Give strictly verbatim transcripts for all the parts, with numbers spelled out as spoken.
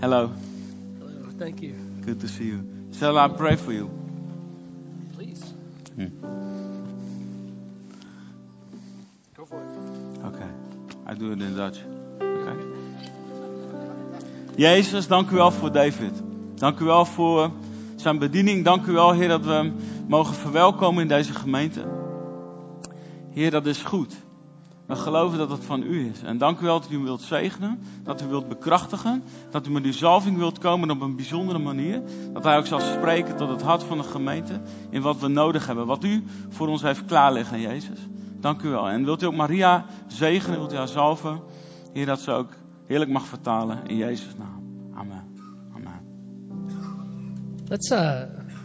Hello. Hello, thank you. Good to see you. Shall I pray for you? Please. Hmm. Go for it. Okay. I do it in Dutch. Okay. Jezus, dank u wel voor David. Dank u wel voor zijn bediening. Dank u wel, Heer, dat we hem mogen verwelkomen in deze gemeente. Heer, dat is goed. We geloven dat het van u is. En dank u wel dat u hem wilt zegenen. Dat u wilt bekrachtigen. Dat u met uw zalving wilt komen op een bijzondere manier. Dat hij ook zal spreken tot het hart van de gemeente. In wat we nodig hebben. Wat u voor ons heeft klaarliggen, Jezus. Dank u wel. En wilt u ook Maria zegenen. Wilt u haar zalven. Heer, dat ze ook heerlijk mag vertalen. In Jezus' naam. Amen. Amen. Let's, uh...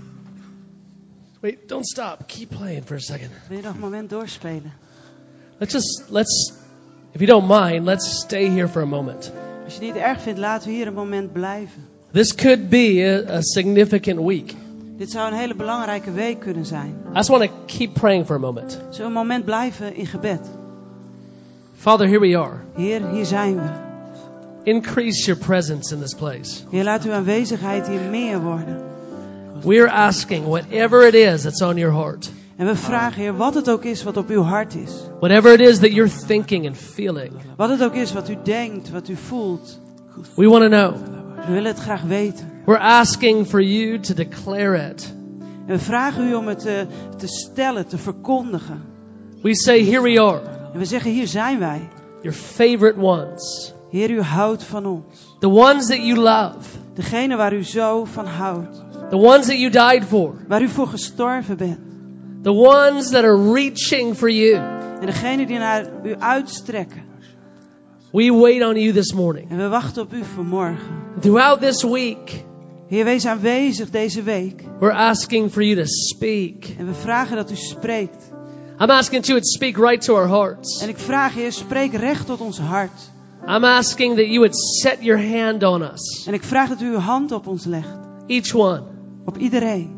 Wait, don't stop. Keep playing for a second. Wil je nog een moment doorspelen? Let's just, let's, if you don't mind, let's stay here for a moment. Als je het niet erg vindt, laten we hier een moment blijven. This could be a, a significant week. Dit zou een hele belangrijke week kunnen zijn. I just want to keep praying for a moment. Zullen we een moment blijven in gebed? Father, here we are. Heer, hier zijn we. Increase your presence in this place. Heer, laat uw aanwezigheid hier meer worden. We're asking whatever it is that's on your heart. En we vragen, Heer, wat het ook is wat op uw hart is. Whatever it is that you're thinking and feeling. Wat het ook is wat u denkt, wat u voelt. We want to know. We willen het graag weten. We're asking for you to declare it. En we vragen u om het te, te stellen, te verkondigen. We say, here we are. En we zeggen, hier zijn wij. Your favorite ones. Heer, u houdt van ons. The ones that you love. Degene waar u zo van houdt. The ones that you died for. Waar u voor gestorven bent. The ones that are reaching for you. En degene die naar u uitstrekken. We wait on you this morning. En we wachten op u vanmorgen. Throughout this week. Heer, wees aanwezig deze week. We're asking for you to speak. En we vragen dat u spreekt. I'm asking you to speak right to our hearts. En ik vraag, Heer, spreek recht tot ons hart. I'm asking that you would set your hand on us. En ik vraag dat u uw hand op ons legt. Each one. Op iedereen.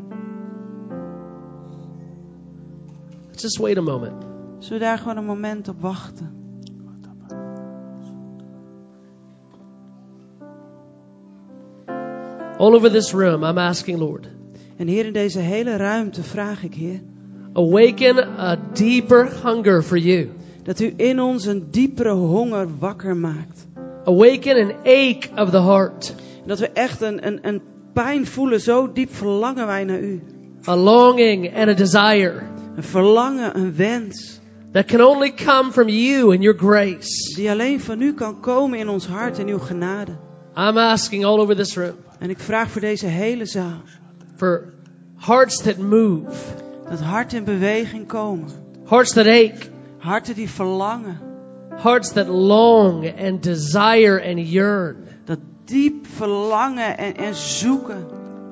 Let's just wait a moment. Zullen we daar gewoon een moment op wachten? All over this room, I'm asking, Lord. En Heer, in deze hele ruimte vraag ik, Heer. Awaken a deeper hunger for you. Dat u in ons een diepere honger wakker maakt. Awaken an ache of the heart. En dat we echt een, een, een pijn voelen, zo diep verlangen wij naar u. A longing and a desire. Een verlangen, een wens. That can only come from you and your grace. Die alleen van u kan komen in ons hart en uw genade. I'm asking all over this room. En ik vraag voor deze hele zaal. For hearts that move. Dat harten in beweging komen. Hearts that ache. Harten die verlangen. Hearts that long and desire and yearn. Dat diep verlangen en, en zoeken.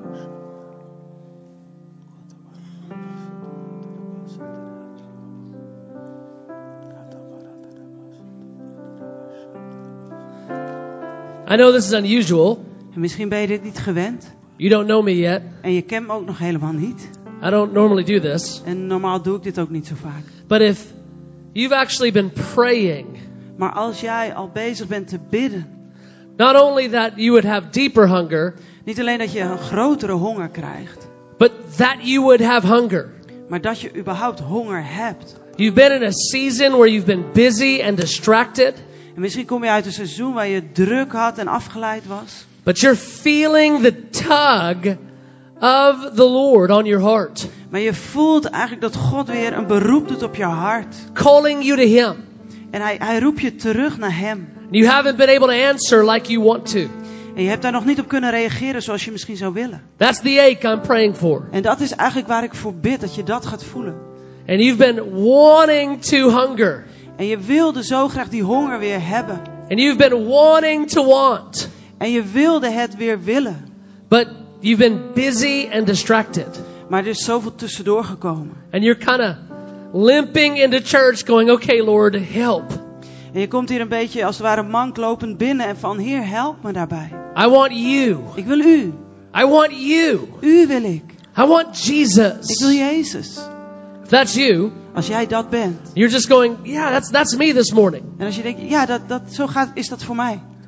I know this is unusual. En misschien ben je dit niet gewend. You don't know me yet. En je kent me ook nog helemaal niet. I don't normally do this. En normaal doe ik dit ook niet zo vaak. But if you've actually been praying. Maar als jij al bezig bent te bidden. Not only that you would have deeper hunger. Niet alleen dat je een grotere honger krijgt. But that you would have hunger. Maar dat je überhaupt honger hebt. You've been in a season where you've been busy and distracted. En misschien kom je uit een seizoen waar je druk had en afgeleid was. But you're feeling the tug of the Lord on your heart. Maar je voelt eigenlijk dat God weer een beroep doet op je hart. Calling you to Him. En hij, hij roept je terug naar hem. You haven't been able to answer like you want to. En je hebt daar nog niet op kunnen reageren zoals je misschien zou willen. That's the ache I'm praying for. En dat is eigenlijk waar ik voor bid, dat je dat gaat voelen. And you've been wanting to hunger. En je wilde zo graag die honger weer hebben. And you've been wanting to want. En je wilde het weer willen. But you've been busy and distracted. Maar er is zoveel tussendoor gekomen. And you're kind of limping into church going, okay Lord, help. En je komt hier een beetje als het ware mank lopend binnen en van Heer, help me daarbij. I want you. Ik wil u. I want you. U wil ik. I want Jesus. Ik wil Jezus. If that's you. Als jij dat bent. You're just going, yeah, that's that's me this morning. En als je denkt, ja, dat, dat, zo gaat, is dat voor mij.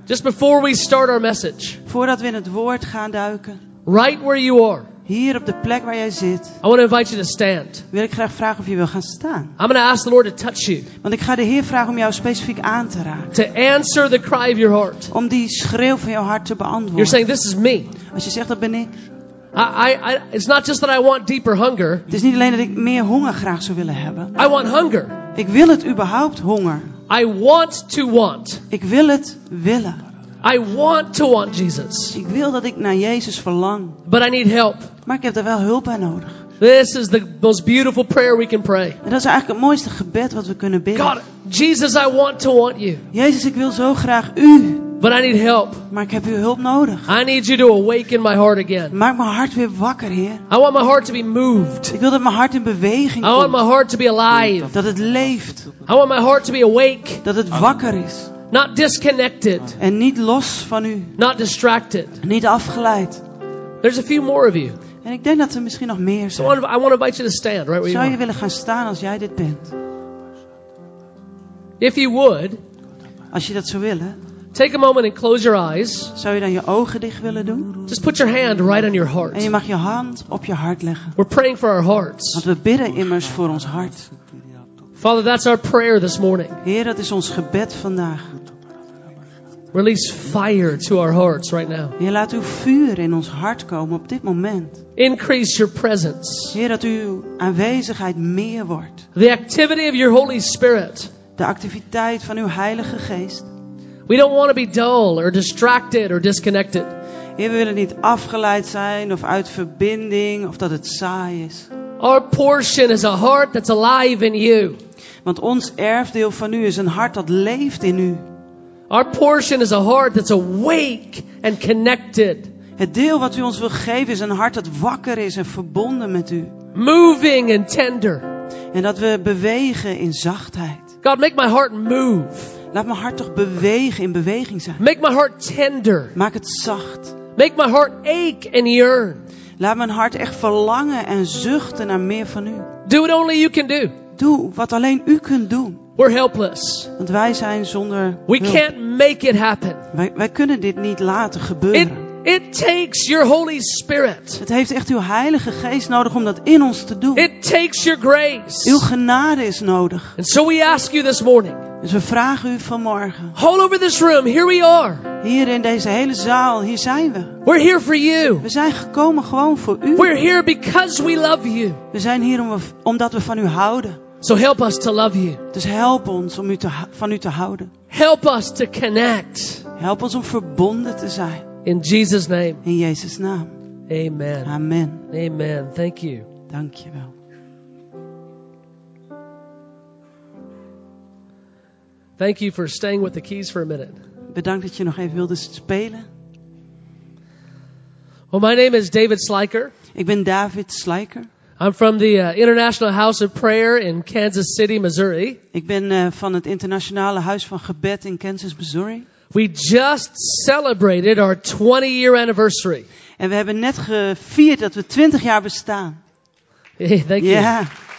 Just before we start our message, Voordat we in het woord gaan duiken, right where you are, hier op de plek waar jij zit, I want to invite you to stand. wil ik graag vragen of je wil gaan staan. I'm going to ask the Lord to touch you, Want ik ga de Heer vragen om jou specifiek aan te raken. to answer the cry of your heart. Om die schreeuw van jouw hart te You're beantwoorden. saying, this is me. Als je zegt, dat ben ik. I, I, I, it's not just that I want deeper hunger. Het is niet alleen dat ik meer honger graag zou willen hebben. I want hunger. Ik wil het überhaupt honger. I want to want. Ik wil het willen. I want to want Jesus. Ik wil dat ik naar Jezus verlang. But I need help. Maar ik heb er wel hulp bij nodig. This is the most beautiful prayer we can pray. En dat is eigenlijk het mooiste gebed wat we kunnen bidden. God, Jesus, I want to want you. Jezus, ik wil zo graag u. But I need help. Maar ik heb uw hulp nodig. I need you to awaken my heart again. Maak mijn hart weer wakker, Heer. I want my heart to be moved. Ik wil dat mijn hart in beweging I want komt. my heart to be alive. Dat het leeft. I want my heart to be awake. Dat het wakker is. Not disconnected. En niet los van u. Not distracted. Niet afgeleid. There's a few more of you. En ik denk dat er misschien nog meer So zijn. I want to invite you to stand right where you Zou je are. willen gaan staan als jij dit bent? If you would, Als je dat zou willen, take a moment and close your eyes. zou je dan je ogen dicht willen doen? Just put your hand right on your En heart. je mag je hand op je hart leggen. We're praying for our hearts. Want we bidden immers voor ons hart. Father, that's our prayer this morning. Heer, dat is ons gebed vandaag. Release fire to our hearts right now. Heer, laat uw vuur in ons hart komen op dit moment. Increase your presence. Heer, dat uw aanwezigheid meer wordt. The activity of your Holy Spirit. De activiteit van uw Heilige Geest. We don't want to be dull or distracted or disconnected. Heer, we willen niet afgeleid zijn of uit verbinding of dat het saai is. Our portion is a heart that's alive in you. Want ons erfdeel van u is een hart dat leeft in u. Our portion is a heart that's awake and connected. Het deel wat u ons wil geven is een hart dat wakker is en verbonden met u. Moving and tender. En dat we bewegen in zachtheid. God, make my heart move. Laat mijn hart toch bewegen, in beweging zijn. Make my heart tender. Maak het zacht. Make my heart ache and yearn. Laat mijn hart echt verlangen en zuchten naar meer van u. Do what only you can do. Doe wat alleen u kunt doen. We're helpless. Want wij zijn zonder We hulp. can't make it happen. Wij, wij kunnen dit niet laten gebeuren. It, it takes your Holy Spirit. Het heeft echt uw Heilige Geest nodig om dat in ons te doen. It takes your grace. Uw genade is nodig. And so we ask you this morning, Dus we vragen u vanmorgen. all over this room, here we are. Hier in deze hele zaal, hier zijn we. We're here for you. We zijn gekomen gewoon voor u. We're here because we love you. We zijn hier om, omdat we van u houden. So help us to love you. Dus help ons om u te, van u te houden. Help us to connect. Help ons om verbonden te zijn. In Jesus' name, In Jezus' naam. amen. Amen. Amen. Thank you. Dank je wel. Thank you for staying with the keys for a minute. Bedankt dat je nog even wilde spelen. Well, my name is David Slyker. Ik ben David Slyker. I'm from the uh, International House of Prayer in Kansas City, Missouri. Ik ben uh, van het Internationale Huis van Gebed in Kansas, Missouri. We just celebrated our twenty-year anniversary. En we hebben net gevierd dat we twintig jaar bestaan. Hey, thank you. Ja.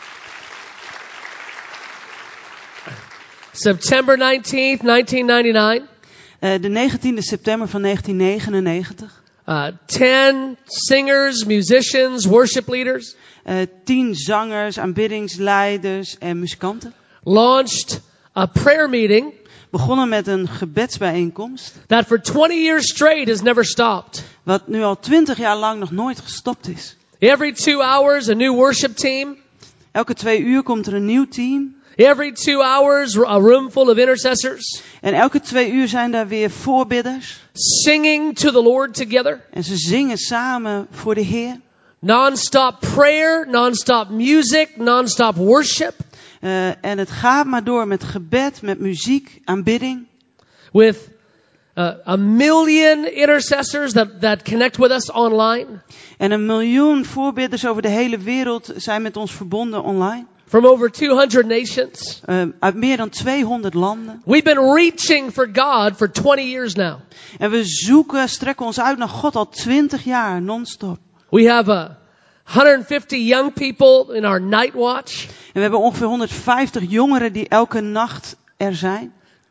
September nineteenth, nineteen ninety-nine. Uh, de negentiende september van negentien negenennegentig. Uh, ten singers, musicians, worship leaders Uh, tien zangers, aanbiddingsleiders en muzikanten. launched a prayer meeting Begonnen met een gebedsbijeenkomst. that for twenty years straight has never stopped. Wat nu al twintig jaar lang nog nooit gestopt is. Every two hours, a new worship team. Elke twee uur komt er een nieuw team. Every two hours, a room full of intercessors En elke twee uur zijn daar weer voorbidders. singing to the Lord together. En ze zingen samen voor de Heer. Non-stop prayer, non-stop music, non-stop worship. Uh, en het gaat maar door met gebed, met muziek, aanbidding. With uh, a million intercessors that, that connect with us online. En een miljoen voorbidders over de hele wereld zijn met ons verbonden online. From over two hundred nations. Uh, uit meer dan tweehonderd landen. We've been reaching for God for twenty years now. En we zoeken, strekken ons uit naar God al twintig jaar, non-stop. We have uh, one hundred fifty young people in our night watch. En we hebben ongeveer honderdvijftig jongeren die elke nacht er zijn.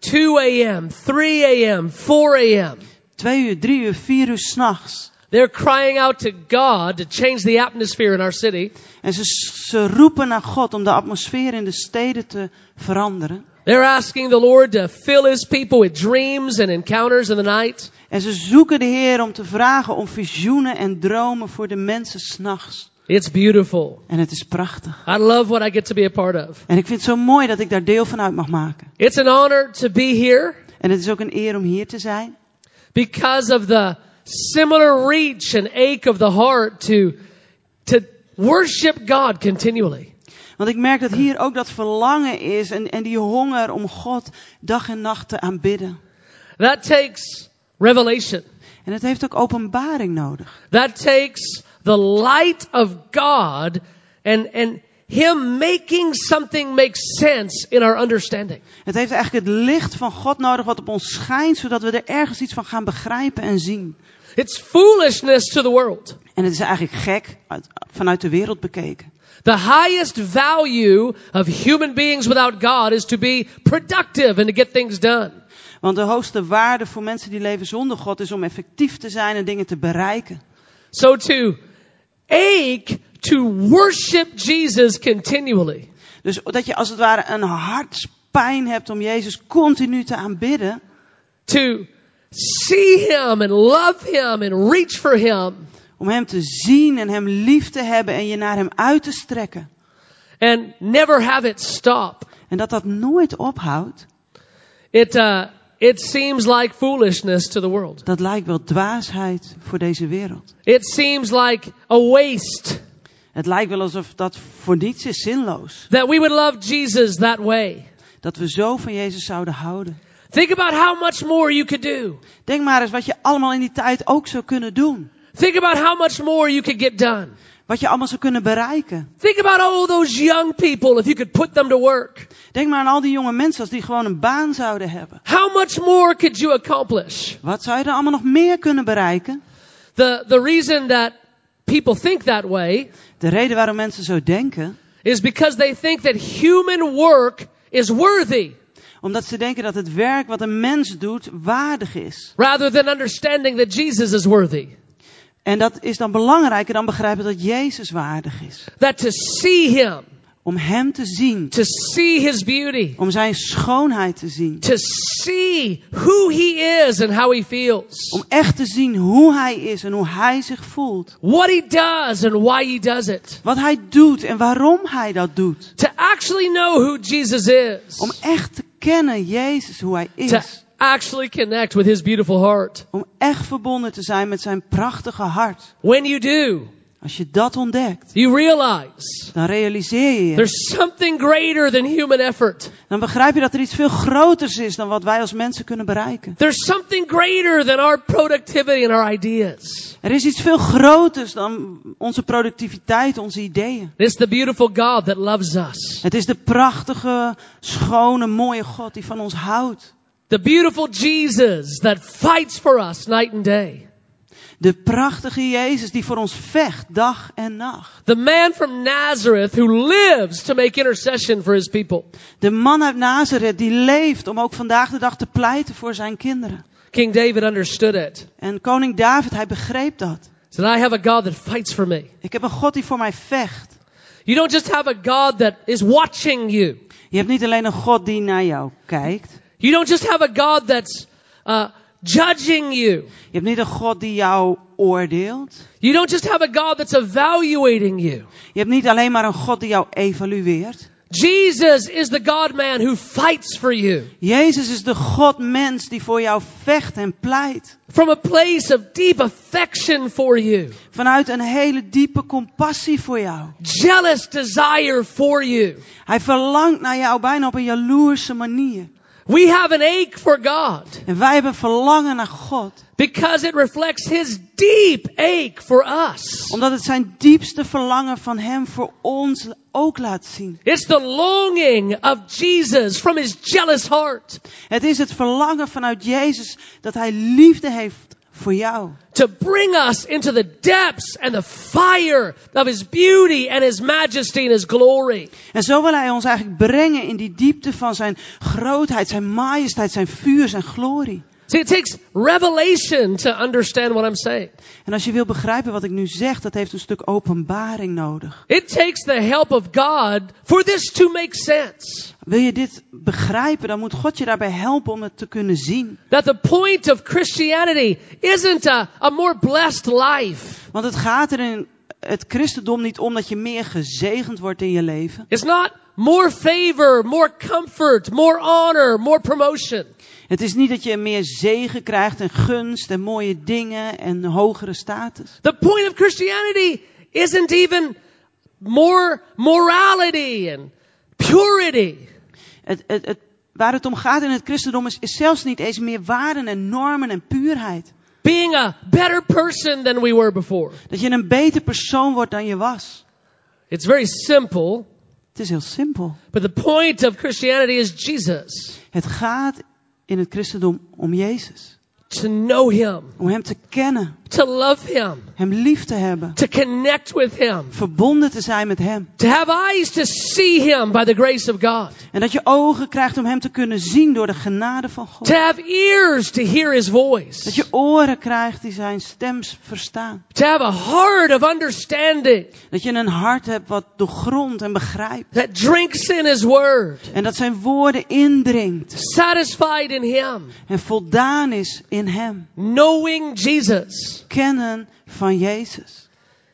two a.m., three a.m., four a.m. Twee uur, drie uur, vier uur 's nachts. They're crying out to God to change the atmosphere in our city. En ze, ze roepen naar God om de atmosfeer in de steden te veranderen. They're asking the Lord to fill His people with dreams and encounters in the night. En ze zoeken de Heer om te vragen om visioenen en dromen voor de mensen 's nachts. It's beautiful. En het is prachtig. I love what I get to be a part of. En ik vind het zo mooi dat ik daar deel van uit mag maken. It's an honor to be here En het is ook een eer om hier te zijn. because of the similar reach and ache of the heart to, to worship God continually. Want ik merk dat hier ook dat verlangen is en, en die honger om God dag en nacht te aanbidden. That takes revelation. En het heeft ook openbaring nodig. That takes the light of God and, and Him making something make sense in our understanding. Het heeft eigenlijk het licht van God nodig wat op ons schijnt, zodat we er ergens iets van gaan begrijpen en zien. It's foolishness to the world. En het is eigenlijk gek uit, vanuit de wereld bekeken. The highest value of human beings without God is to be productive and to get things done. Want de hoogste waarde voor mensen die leven zonder God is om effectief te zijn en dingen te bereiken. So to ache to worship Jesus continually. Dus dat je als het ware een hartspijn hebt om Jezus continu te aanbidden. To see Him and love Him and reach for Him. Om Hem te zien en Hem lief te hebben en je naar Hem uit te strekken. And never have it stop. En dat dat nooit ophoudt. It, uh, it seems like foolishness to the world. Dat lijkt wel dwaasheid voor deze wereld. It seems like a waste. Het lijkt wel alsof dat voor niets is, zinloos. That we would love Jesus that way. Dat we zo van Jezus zouden houden. Think about how much more you could do. Denk maar eens wat je allemaal in die tijd ook zou kunnen doen. Think about how much more you could get done. Wat je allemaal zou kunnen bereiken. Think about all those young people if you could put them to work. Denk maar aan al die jonge mensen als die gewoon een baan zouden hebben. How much more could you accomplish? Wat zou je er allemaal nog meer kunnen bereiken? The, the reason that people think that way De reden waarom mensen zo denken is because they think that human work is worthy. Omdat ze denken dat het werk wat een mens doet waardig is. Rather than understanding that Jesus is worthy. En dat is dan belangrijker dan begrijpen dat Jezus waardig is. That to see Him. Om Hem te zien. To see His beauty. Om Zijn schoonheid te zien. To see who He is and how He feels. Om echt te zien hoe Hij is en hoe Hij zich voelt. What He does and why He does it. Wat Hij doet en waarom Hij dat doet. To actually know who Jesus is. Om echt te kennen Jezus hoe Hij is. To actually connect with His beautiful heart. Om echt verbonden te zijn met Zijn prachtige hart. When you do, als je dat ontdekt, you realize dan realiseer je je. There's something greater than human effort. Dan begrijp je dat er iets veel groters is dan wat wij als mensen kunnen bereiken. There's something greater than our productivity and our ideas. Er is iets veel groters dan onze productiviteit, onze ideeën. It's the beautiful God that loves us. Het is de prachtige, schone, mooie God die van ons houdt. The beautiful Jesus that fights for us night and day. De prachtige Jezus die voor ons vecht dag en nacht. The man from Nazareth who lives to make intercession for his people. De man uit Nazareth die leeft om ook vandaag de dag te pleiten voor zijn kinderen. King David understood it. En koning David, hij begreep dat. He said, I have a God that fights for me. Ik heb een God die voor mij vecht. You don't just have a God that is watching you. Je hebt niet alleen een God die naar jou kijkt. You don't just have a God that's uh, judging you. Je hebt niet een God die jou oordeelt. You don't just have a God that's evaluating you. Je hebt niet alleen maar een God die jou evalueert. Jesus is the God-man who fights for you. Jezus is de God-mens die voor jou vecht en pleit. From a place of deep affection for you. Vanuit een hele diepe compassie voor jou. Jealous desire for you. Hij verlangt naar jou bijna op een jaloerse manier. We have an ache for God. En wij hebben verlangen naar God. Because it reflects His deep ache for us. Omdat het zijn diepste verlangen van Hem voor ons ook laat zien. It's the longing of Jesus from His jealous heart. Het is het verlangen vanuit Jezus dat Hij liefde heeft voor jou. To bring us into the depths and the fire of His beauty and His majesty and His glory. En zo wil Hij ons eigenlijk brengen in die diepte van zijn grootheid, zijn majesteit, zijn vuur, zijn glorie. See, it takes revelation to understand what I'm saying. En als je wil begrijpen wat ik nu zeg, dat heeft een stuk openbaring nodig. It takes the help of God for this to make sense. Wil je dit begrijpen, dan moet God je daarbij helpen om het te kunnen zien. That the point of Christianity isn't a, a more blessed life. Want het gaat er in het christendom niet om dat je meer gezegend wordt in je leven. It's not more favor, more comfort, more honor, more promotion. Het is niet dat je meer zegen krijgt en gunst en mooie dingen en hogere status. The point of Christianity isn't even more morality and purity. Het, het, het, waar het om gaat in het christendom is, is zelfs niet eens meer waarden en normen en puurheid. Being a better person than we were before. Dat je een beter persoon wordt dan je was. It's very simple. Het is heel simpel. But the point of Christianity is Jesus. Het gaat in het christendom om Jezus. To know Him. Om Hem te kennen. To love Him. Hem lief te hebben. To connect with Him. Verbonden te zijn met Hem. To have eyes to see Him by the grace of God. En dat je ogen krijgt om Hem te kunnen zien door de genade van God. To have ears to hear His voice. Dat je oren krijgt die zijn stem verstaan. To have a heart of understanding. Dat je een hart hebt wat doorgrondt en begrijpt. That drinks in His word. En dat zijn woorden indringt. Satisfied in Him. En voldaan is in Hem. Knowing Jesus. Kennen van Jezus.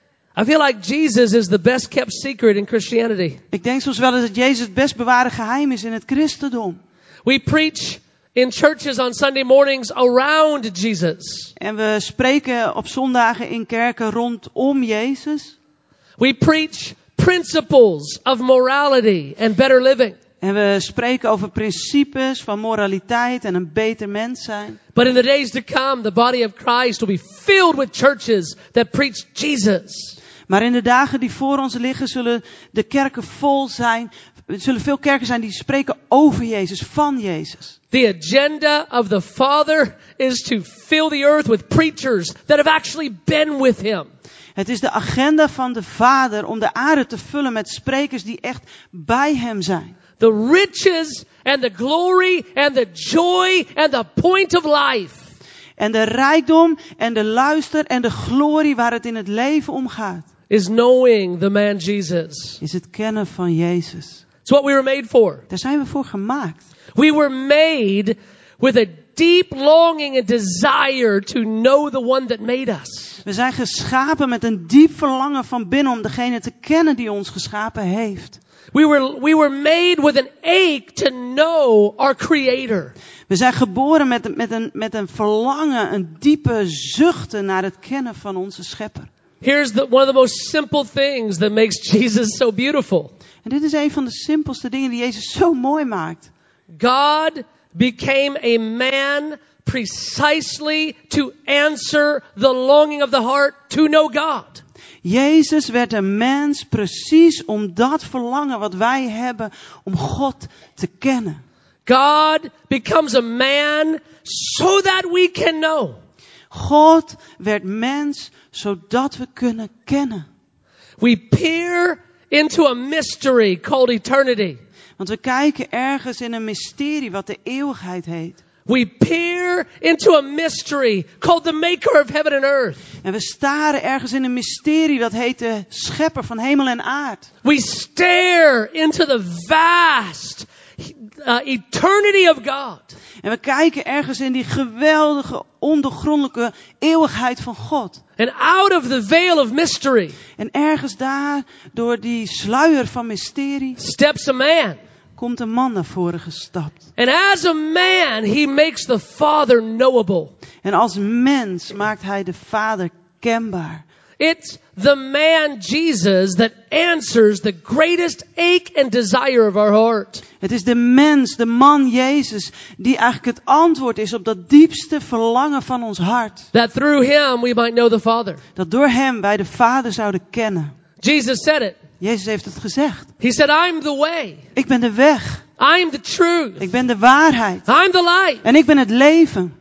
I feel like Jesus is the best kept secret in Christianity. Ik denk soms wel eens dat Jezus het best bewaarde geheim is in het christendom. We preach in churches on Sunday mornings around Jesus. En we spreken op zondagen in kerken rondom Jezus. We preach principles of morality and better living. En we spreken over principes van moraliteit en een beter mens zijn. But in the days to come, the body of Christ will be filled with churches that preach Jesus. Maar in de dagen die voor ons liggen zullen de kerken vol zijn. Er zullen veel kerken zijn die spreken over Jezus, van Jezus. The agenda of the Father is to fill the earth with preachers that have actually been with Him. Het is de agenda van de Vader om de aarde te vullen met sprekers die echt bij Hem zijn. The riches and the glory and the joy and the point of life. En de rijkdom en de luister en de glorie waar het in het leven om gaat. Is knowing the man Jesus. Is het kennen van Jezus. It's what we were made for. Daar zijn we voor gemaakt. We were made with a deep longing and desire to know the one that made us. We zijn geschapen met een diep verlangen van binnen om degene te kennen die ons geschapen heeft. We were, we were made with an ache to know our Creator. We zijn geboren met, met, een, met een verlangen, een diepe zuchten naar het kennen van onze schepper. Here's the, one of the most simple things that makes Jesus so beautiful. En dit is een van de simpelste dingen die Jezus zo mooi maakt. God became a man precisely to answer the longing of the heart to know God. Jezus werd een mens precies om dat verlangen wat wij hebben om God te kennen. God becomes a man so that we can know. God werd mens zodat we kunnen kennen. We peer into a mystery called eternity. Want we kijken ergens in een mysterie wat de eeuwigheid heet. We peer into a mystery called the maker of heaven and earth. En we staren ergens in een mysterie dat heet de schepper van hemel en aard. We stare into the vast uh, eternity of God. En we kijken ergens in die geweldige, ondoorgrondelijke eeuwigheid van God. And out of the veil of mystery, En ergens daar, door die sluier van mysterie, steps a man. komt een man naar voren gestapt. And as a man, he makes the Father knowable. En als mens maakt hij de Vader kenbaar. It's the man Jesus that answers the greatest ache and desire of our heart. Het is de mens, de man Jezus, die eigenlijk het antwoord is op dat diepste verlangen van ons hart. That through him we might know the Father. Dat door hem wij de Vader zouden kennen. Jesus said it. Jezus heeft het gezegd. He said, I'm the way. Ik ben de weg. I'm the truth. Ik ben de waarheid. I'm the light. En ik ben het leven.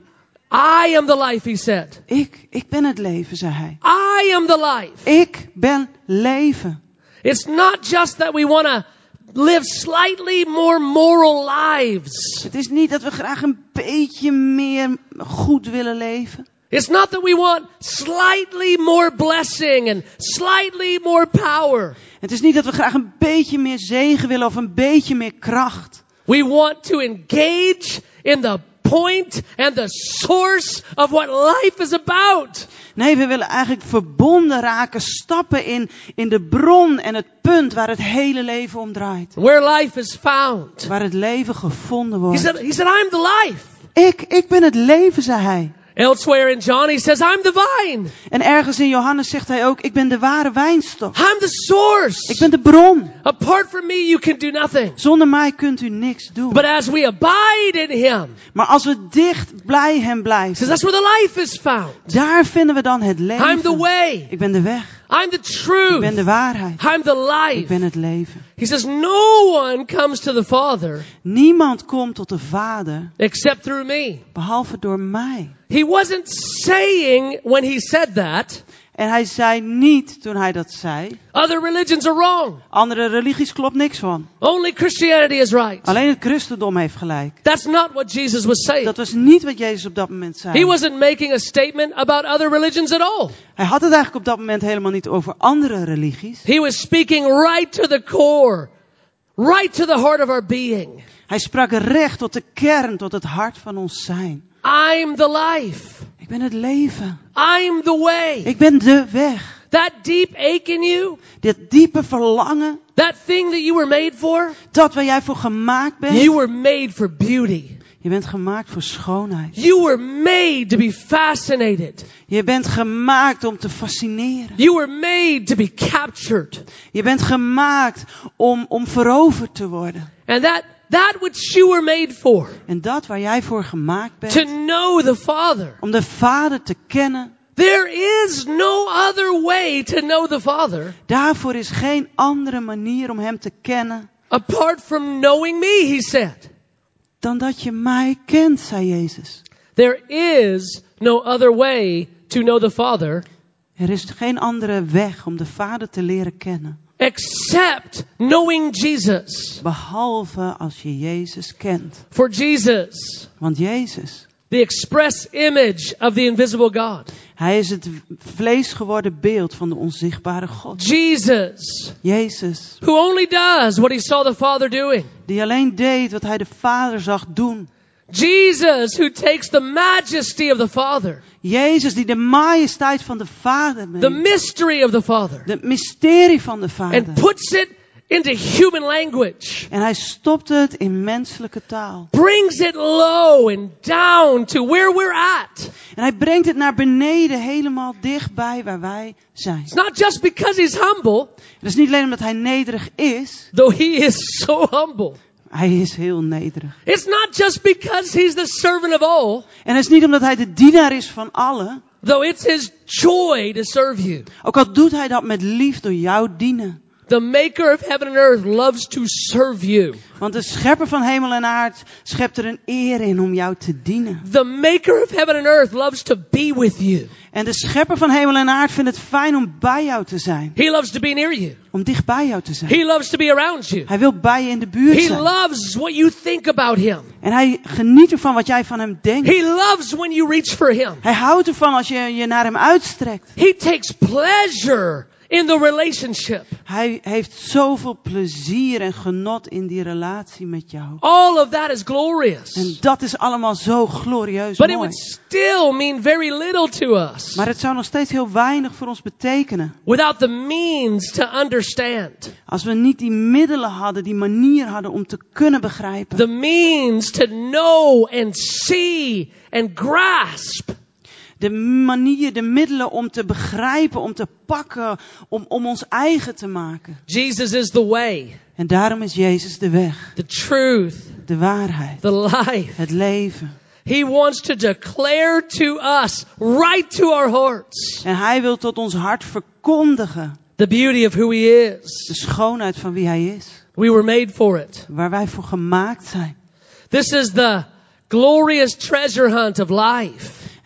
I am the life, he said. Ik, ik ben het leven, zei hij. I am the life. Ik ben leven. It's not just that we want to live slightly more moral lives. Het is niet dat we graag een beetje meer goed willen leven. It's not that we want slightly more blessing and slightly more power. Het is niet dat we graag een beetje meer zegen willen of een beetje meer kracht. We want to engage in the point and the source of what life is about. Nee, we willen eigenlijk verbonden raken, stappen in, in de bron en het punt waar het hele leven om draait. Where life is found. Waar het leven gevonden He wordt. said, he said, I'm the life. Ik, ik ben het leven, zei hij. Elsewhere in John, he says, I'm the vine. En ergens in Johannes zegt hij ook, ik ben de ware wijnstok. I'm the source. Ik ben de bron. Apart from me, you can do nothing. Zonder mij kunt u niks doen. But as we abide in him, Maar als we dicht bij hem he blijven, says, that's where the life is found. daar vinden we dan het I'm the leven. way. Ik ben de weg. I'm the Ik ben de truth. waarheid. I'm the Ik life. ben het leven. He says, no one comes to the Father Niemand komt tot de Vader, except through me. behalve door mij. He wasn't saying when he said that, En hij zei niet, toen hij dat zei, other religions are wrong. andere religies klopt niks van. Only Christianity is right. Alleen het christendom heeft gelijk. That's not what Jesus was saying. Dat was niet wat Jezus op dat moment He zei. wasn't making a statement about other religions at all. Hij had het eigenlijk op dat moment helemaal niet over andere religies. He was speaking right to the core, right to the heart of our being. Hij sprak recht tot de kern, tot het hart van ons zijn. I'm the life. Ik ben het leven. I'm the way. Ik ben de weg. That deep ache in you, Dit diepe verlangen, that thing that you were made for, dat waar jij voor gemaakt bent. you were made for beauty. Je bent gemaakt voor schoonheid. You were made to be fascinated. Je bent gemaakt om te fascineren. You were made to be captured. Je bent gemaakt om, om veroverd te worden. And that, that which you were made for, En dat waar jij voor gemaakt to bent, know the Father. om de Vader te kennen, There is no other way to know the Father daarvoor is geen andere manier om hem te kennen apart from knowing me, he said. dan dat je mij kent, zei Jezus. There is no other way to know the Father Er is geen andere weg om de Vader te leren kennen, except knowing Jesus. behalve als je Jezus kent. For Jesus, Want Jezus, the express image of the invisible God. hij is het vlees geworden beeld van de onzichtbare God. Jesus, Jezus, who only does what he saw the Father doing. die alleen deed wat hij de Vader zag doen. Jesus, who takes the majesty of the Father, Jezus die de majesteit van de Vader the neemt. mystery of the Father, Het mysterie van de Vader. and puts it into human language. En hij stopt het in menselijke taal. Brings it low and down to where we're at. En hij brengt het naar beneden, helemaal dichtbij waar wij zijn. It's not just because he's humble, Het is niet alleen omdat hij nederig is. though he is so humble. Hij is heel nederig. It's not just because he's the servant of all, En het is niet omdat hij de dienaar is van allen. though it's his joy to serve you. Ook al doet hij dat met liefde door jou dienen. The maker of heaven and earth loves to serve you. Want de schepper van hemel en aard schept er een eer in om jou te dienen. The maker of heaven and earth loves to be with you. En de schepper van hemel en aard vindt het fijn om bij jou te zijn. He loves to be near you. Om dicht bij jou te zijn. He loves to be around you. Hij wil bij je in de buurt He zijn. loves what you think about him. En hij geniet ervan wat jij van hem denkt. He loves when you reach for him. Hij houdt ervan als je je naar hem uitstrekt. He takes pleasure in the relationship. Hij heeft zoveel plezier en genot in die relatie met jou. All of that is glorious. En dat is allemaal zo glorieus But it mooi. would still mean very little to us Maar het zou nog steeds heel weinig voor ons betekenen. without the means to understand. Als we niet die middelen hadden, die manier hadden om te kunnen begrijpen. The means to know and see and grasp. De manier, de middelen om te begrijpen, om te pakken, om, om ons eigen te maken. Jesus is the way, En daarom is Jezus de weg, the truth, de waarheid, the life. het leven. He wants to declare to us, right to our hearts, En hij wil tot ons hart verkondigen the beauty of who he is. de schoonheid van wie hij is. We were made for it. Waar wij voor gemaakt zijn. This is the glorious treasure hunt of life.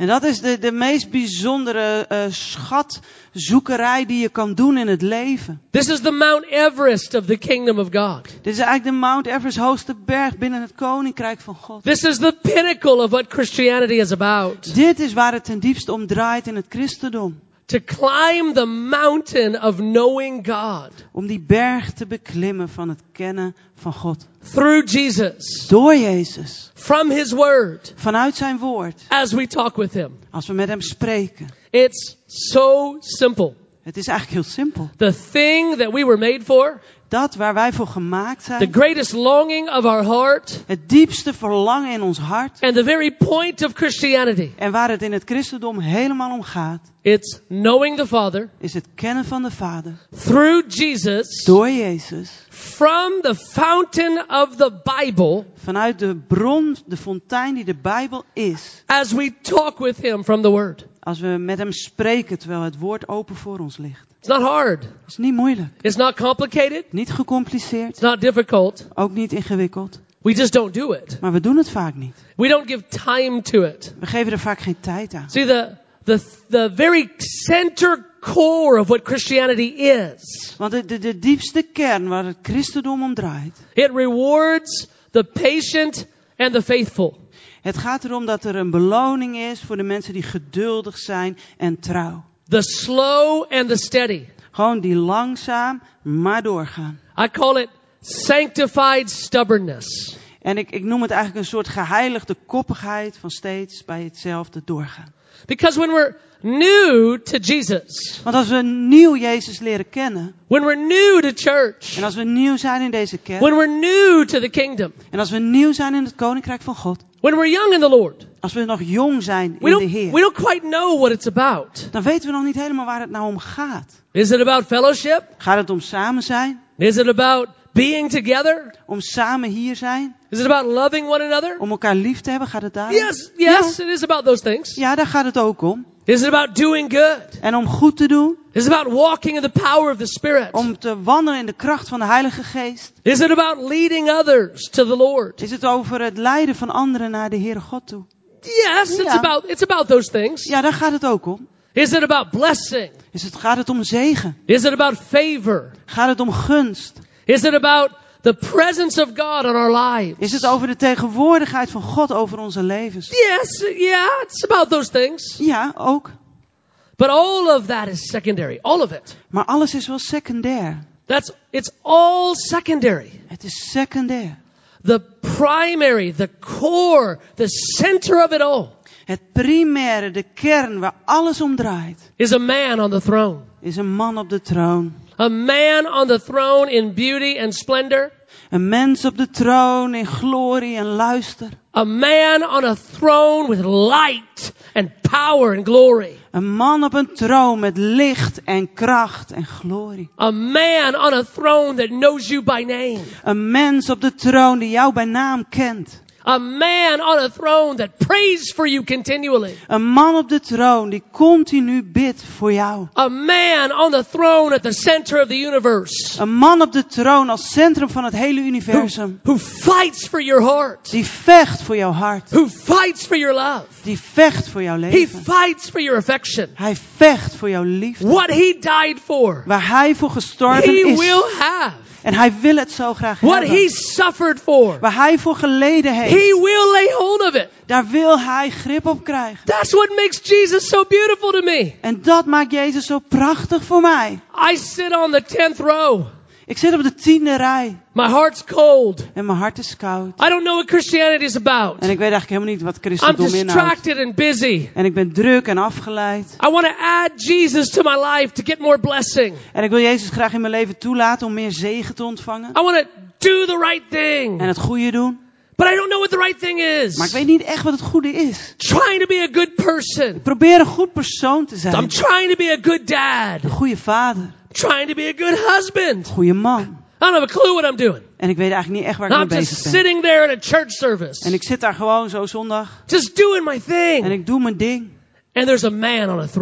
En dat is de, de meest bijzondere uh, schatzoekerij die je kan doen in het leven. This is the Mount Everest of the kingdom of God. Dit is eigenlijk de Mount Everest, hoogste berg binnen het koninkrijk van God. This is the pinnacle of what Christianity is about. Dit is waar het ten diepste om draait in het christendom. To climb the mountain of knowing God. Om die berg te beklimmen van het kennen van God. Through Jesus. Door Jezus. From His Word. Vanuit zijn woord. As we talk with Him. Als we met hem spreken. It's so simple. Het is eigenlijk heel simpel. The thing that we were made for. Dat waar wij voor gemaakt zijn. The greatest longing of our heart. Het diepste verlangen in ons hart. And the very point of Christianity. En waar het in het christendom helemaal om gaat. It's knowing the Father. Is het kennen van de Vader. Through Jesus. Door Jezus. From the fountain of the Bible. Vanuit de bron, de fontein die de Bijbel is. As we talk with Him from the Word. Als we met hem spreken terwijl het woord open voor ons ligt. It's not hard. Het is niet moeilijk. It's not complicated. Niet gecompliceerd. It's not difficult. Ook niet ingewikkeld. We just don't do it. Maar we doen het vaak niet. We don't give time to it. We geven er vaak geen tijd aan. See, the, the, the very center core of what Christianity is. Want de, de, de diepste kern waar het christendom om draait. It rewards the patient and the faithful. Het gaat erom dat er een beloning is voor de mensen die geduldig zijn en trouw. The slow and the steady. Gewoon die langzaam maar doorgaan. I call it sanctified stubbornness. En ik, ik noem het eigenlijk een soort geheiligde koppigheid van steeds bij hetzelfde doorgaan. Because when we're new to Jesus. Want als we nieuw Jezus leren kennen. When we're new to church. En als we nieuw zijn in deze kerk. When we're new to the kingdom. En als we nieuw zijn in het koninkrijk van God. When we're young in the Lord. Als we nog jong zijn We in de don't, Heer. we don't quite know what it's about. Dan weten we nog niet helemaal waar het nou om gaat. Is it about fellowship? Gaat het om samen zijn? Is it about being together? Om samen hier zijn? Is it about loving one another? Om elkaar lief te hebben? Gaat het daar? Yes, yes, it is about those things. Ja, daar gaat het ook om. Is it about doing good? En om goed te doen. Is it about walking in the power of the Spirit? Om te wandelen in de kracht van de Heilige Geest. Is it about leading others to the Lord? Is het over het leiden van anderen naar de Heere God toe? Yes, it's Ja. about it's about those things. Ja, daar gaat het ook om. Is it about blessing? Is het, gaat het om zegen? Is it about favor? Gaat het om gunst? Is it about the presence of God in our lives? Is het over de tegenwoordigheid van God over onze levens? Yes, yeah, it's about those things. Ja, ook. But all of that is secondary. All of it. Maar alles is wel secundair. That's it's all secondary. Het is secundair. The primary, the core, the center of it all Het primaire, de kern waar alles om draait, is a man on the throne. is een man op de troon. A man on the throne in beauty and splendor. Een mens op de troon in glorie en luister. A man on a throne with light and power and glory. Een man op een troon met licht en kracht en glorie. A man on a throne that knows you by name. Een mens op de troon die jou bij naam kent. A man on a throne that prays for you continually. Een man op de troon die continu bidt voor jou. A man on the throne at the center of the universe. Een man op de troon als centrum van het hele universum. Who, who fights for your heart. Die vecht voor jouw hart. Who fights for your love. Die vecht voor jouw He leven. fights for your affection. Hij vecht voor jouw liefde. What he died for. Waar hij voor gestorven He is. will have. En hij wil het zo graag What hebben. he suffered for. Waar hij voor geleden heeft. He will lay hold of it. Daar wil hij grip op krijgen. That's what makes Jesus so beautiful to me. En dat maakt Jezus zo prachtig voor mij. I sit on the tenth row. Ik zit op de tiende rij. My heart's cold. En mijn hart is koud. I don't know what Christianity is about. En ik weet eigenlijk helemaal niet wat I'm christendom inhoudt. distracted and busy. En ik ben druk en afgeleid. I want to add Jesus to my life to get more blessing. En ik wil Jezus graag in mijn leven toelaten om meer zegen te ontvangen. I want to do the right thing. En het goede doen. But I don't know what the right thing is. Maar ik weet niet echt wat het goede is. Trying to be a good person. Probeer een goed persoon te I'm zijn. trying to be a good dad. Een goede vader. Trying to be a good husband. Een goede man. I don't have a clue what I'm doing. En ik weet eigenlijk niet echt waar ik I'm mee just bezig ben. sitting there in a church service. En ik zit daar gewoon zo zondag. Just doing my En thing. ik doe mijn ding. And there's a man on a throne.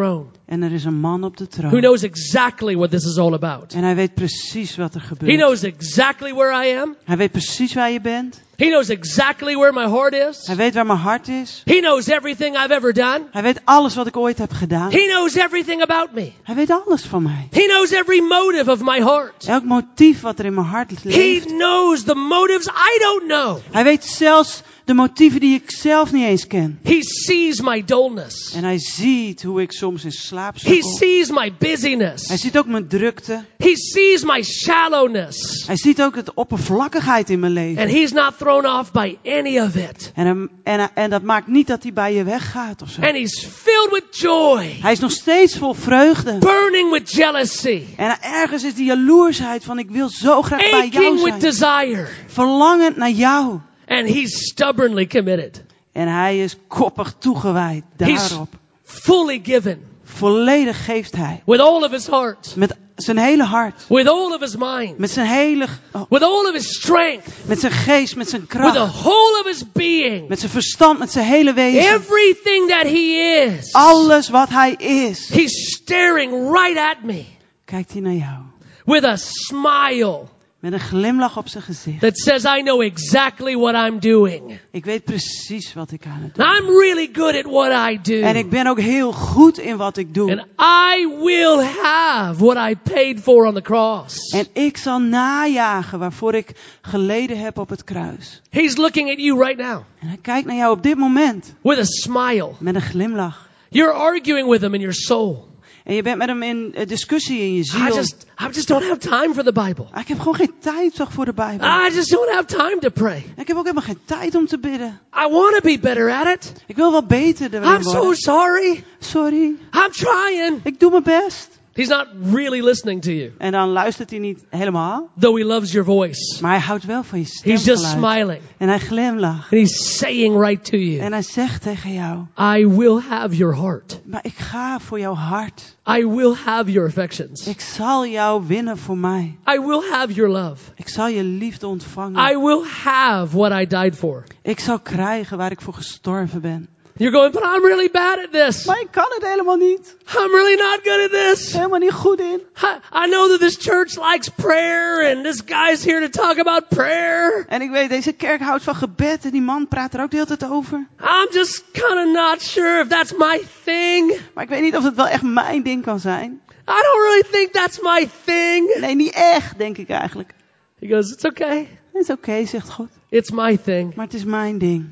En er is een man op de troon. who knows exactly what this is all about. En hij weet precies wat er He gebeurt. knows exactly where I am. Hij weet precies waar je bent. He knows exactly where my heart is. Hij weet waar mijn hart is. He knows everything I've ever done. Hij weet alles wat ik ooit heb gedaan. He knows everything about me. Hij weet alles van mij. He knows every motive of my heart. Elk motief wat er in mijn hart He leeft. knows the motives I don't know. Hij weet zelfs de motieven die ik zelf niet eens ken. He sees my dullness. En hij ziet hoe ik soms in slaap He sukkel. sees my busyness. Hij ziet ook mijn drukte. He sees my shallowness. Hij ziet ook de oppervlakkigheid in mijn leven. And he's not thrown off by any of it. En, hem, en, en dat maakt niet dat hij bij je weggaat of zo. And he's filled with joy. Hij is nog steeds vol vreugde. Burning with jealousy. En ergens is die jaloersheid van ik wil zo graag bij jou Aching with zijn. desire. Verlangend naar jou. And he's stubbornly committed. En hij is koppig toegewijd He's daarop. fully given. Volledig geeft hij. With all of his heart. Met zijn hele hart. With all of his mind. Met zijn hele... Oh, With all of his strength. met zijn geest, met zijn With the kracht. whole of his being. Met zijn verstand, met zijn hele wezen. Everything that he is. Alles wat hij is. He's staring right at me. Kijkt hij naar jou. With a smile. Met een glimlach op zijn gezicht. That says I know exactly what I'm doing. Ik weet precies wat ik aan het doen. I'm really good at what I do. En ik ben ook heel goed in wat ik doe. And I will have what I paid for on the cross. En ik zal najagen waarvoor ik geleden heb op het kruis. He's looking at you right now. En hij kijkt naar jou op dit moment. With a smile. Met een glimlach. You're arguing with him in your soul. En je bent met hem in uh, discussie in je I ziel. just, I just don't have time for the Bible. Ah, ik heb gewoon geen tijd toch voor de Bijbel. I just don't have time to pray. Ik heb ook helemaal geen tijd om te bidden. I want to be better at it. Ik wil wel beter erin I'm so worden. sorry. Sorry. I'm trying. Ik doe mijn best. He's not really listening to you. En dan luistert hij niet helemaal. Though he loves your voice. Maar hij houdt wel van je He's just stemgeluid. smiling. En hij glimlacht. And he's saying right to you. En hij zegt tegen jou. I will have your heart. Maar ik ga voor jouw hart. I will have your affections. Ik zal jou winnen voor mij. I will have your love. Ik zal je liefde ontvangen. I will have what I died for. Ik zal krijgen waar ik voor gestorven ben. You're going, but I'm really bad at this. Maar ik kan het helemaal niet. I'm really not good at this. Helemaal niet goed in. I, I know that this church likes prayer and this guy's here to talk about prayer. En ik weet, deze kerk houdt van gebed. En die man praat er ook de hele tijd over. I'm just kind of not sure if that's my thing. Maar ik weet niet of het wel echt mijn ding kan zijn. I don't really think that's my thing. Nee, niet echt, denk ik eigenlijk. He goes, it's okay. Het is oké, okay, zegt God. It's my thing. Maar het is mijn ding.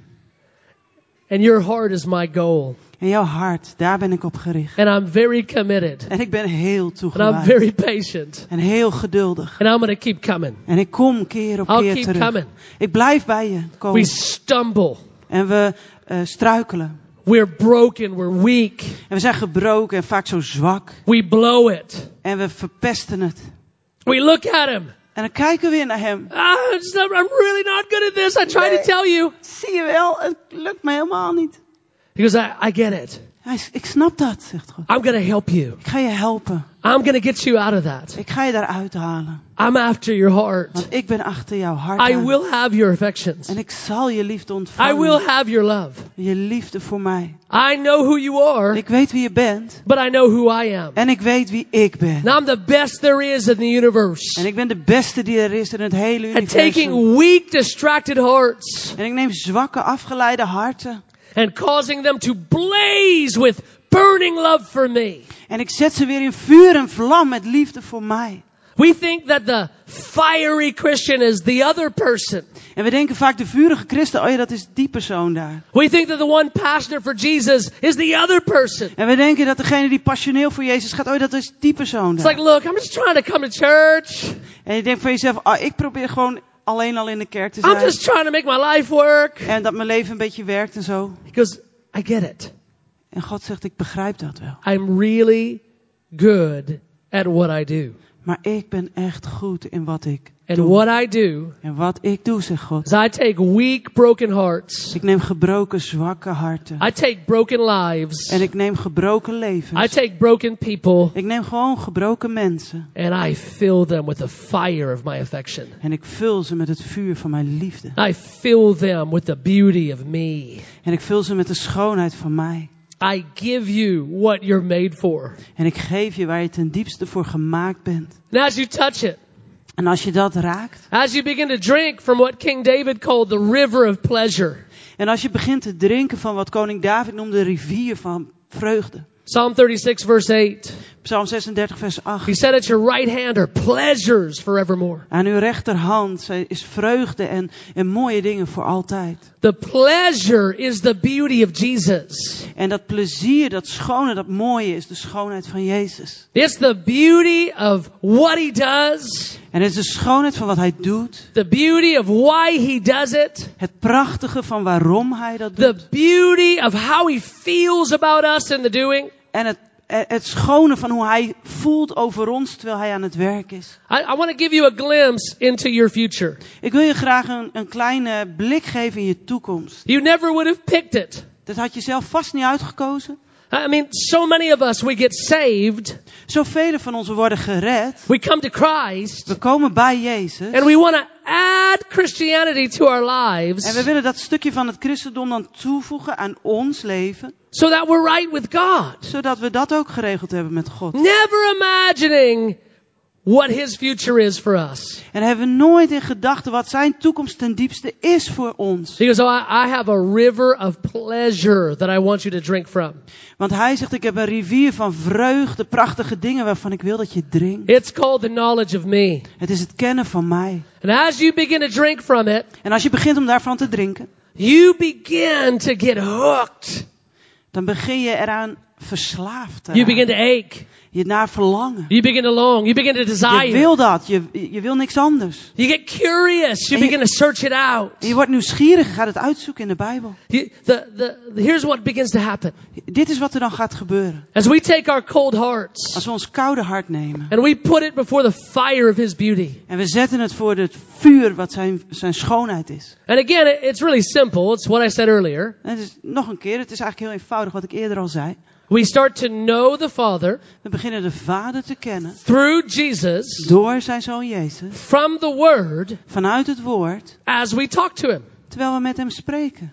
And your heart is my goal. En jouw hart, daar ben ik op gericht. And I'm very committed. En ik ben heel And I'm toegewijd. very patient. En heel geduldig. And I'm going to keep coming. En ik kom keer op I'll keer keep terug. coming. Ik blijf bij je komen. We stumble. En we uh, struikelen. We're broken. We're weak. En we zijn gebroken en vaak zo zwak. We blow it. En we verpesten het. We look at him. En dan kijken we weer naar hem. Ah, it's not- I'm really not good at this. I try Nee. to tell you. Zie je wel, het lukt me helemaal niet. He goes, I, I get it. Hij is, ik snap dat, zegt God. I'm going to help you. Ik ga je helpen. I'm going to get you out of that. Ik ga je daaruit halen. I'm after your heart. Want ik ben achter jouw hart I aan. will have your affections. En ik zal je liefde I ontvangen. will have your love. Je liefde voor mij. I know who you are, Ik weet wie je bent. but I know who I am. En ik weet wie ik ben. And I'm the best there is in the universe. En ik ben de beste die er is in het hele And universum. taking weak, distracted hearts En ik neem zwakke, afgeleide harten. and causing them to blaze with burning love for me. En ik zet ze weer in vuur en vlam met liefde voor mij. We think that the fiery Christian is the other person. En we denken vaak de vurige christen, oh ja, dat is die persoon daar. We think that the one passionate for Jesus is the other person. En we denken dat degene die passioneel voor Jezus gaat, oh dat is die persoon It's daar. like, look, I'm just trying to come to church. En je denkt van jezelf, oh, ik probeer gewoon alleen al in de kerk te I'm zijn. just trying to make my life work. En dat mijn leven een beetje werkt en zo. He goes, I get it. En God zegt, ik begrijp dat wel. I'm really good at what I do. Maar ik ben echt goed in wat ik And doe. what I do En wat ik doe, zegt God. is I take weak, broken hearts. Ik neem gebroken, zwakke harten. I take broken lives. En ik neem gebroken I levens. take broken people. Ik neem gewoon gebroken mensen. And I fill them with the fire of my affection. En ik vul ze met het vuur van mijn liefde. I fill them with the beauty of me. En ik vul ze met de schoonheid van mij. I give you what you're made for. En ik geef je waar je ten diepste voor gemaakt bent. And as you touch it, En als je dat raakt. as you begin to drink from what King David called the river of pleasure. En als je begint te drinken van wat koning David noemde de rivier van vreugde. Psalm thirty-six verse eight. Psalm zesendertig vers acht. He said at your right hand are pleasures forevermore. Aan uw rechterhand is vreugde en, en mooie dingen voor altijd. The pleasure is the beauty of Jesus. En dat plezier, dat schone, dat mooie is de schoonheid van Jezus. It's the beauty of what he does. En het is de schoonheid van wat hij doet. The beauty of why he does it. Het prachtige van waarom hij dat doet. The beauty of how he feels about us in the doing. En het, het schone van hoe hij voelt over ons terwijl hij aan het werk is. I, I want to give you a glimpse into your future. Ik wil je graag een, een kleine blik geven in je toekomst. You never would have picked it. Dat had je zelf vast niet uitgekozen. I mean, so many of us, we get saved. Zoveel van ons worden gered. We come to Christ. We komen bij Jezus. And we want to add Christianity to our lives. En we willen dat stukje van het christendom dan toevoegen aan ons leven. So that we're right with God. Zodat we dat ook geregeld hebben met God. Never imagining what his future is for us. En hebben we nooit in gedachten wat zijn toekomst ten diepste is voor ons. He goes, oh, I, I have a river of pleasure that I want you to drink from. Want hij zegt, ik heb een rivier van vreugde, prachtige dingen waarvan ik wil dat je drinkt. It's called the knowledge of me. Het is het kennen van mij. And as you begin to drink from it, En als je begint om daarvan te drinken, you begin to get hooked. dan begin je eraan verslaafd te You begin raken. to ache. Je naar verlangen. You begin to long. You begin to Je desire. wil dat. Je, je wil niks anders. You get curious. You En je- begin to search it out. En je wordt nieuwsgierig. Je gaat het uitzoeken in de Bijbel. You, the, the, here's what begins to happen. Dit is wat er dan gaat gebeuren. As we take our cold hearts Als we ons koude hart nemen. and we put it before the fire of his beauty. En we zetten het voor het vuur wat zijn, zijn schoonheid is. And again, it- it's really simple. It's what I said earlier. En het is, nog een keer, het is eigenlijk heel eenvoudig wat ik eerder al zei. We start to know the Father We beginnen de Vader te kennen. through Jesus Door zijn Zoon Jezus. from the Word Vanuit het woord. as we talk to him. Terwijl we met hem spreken.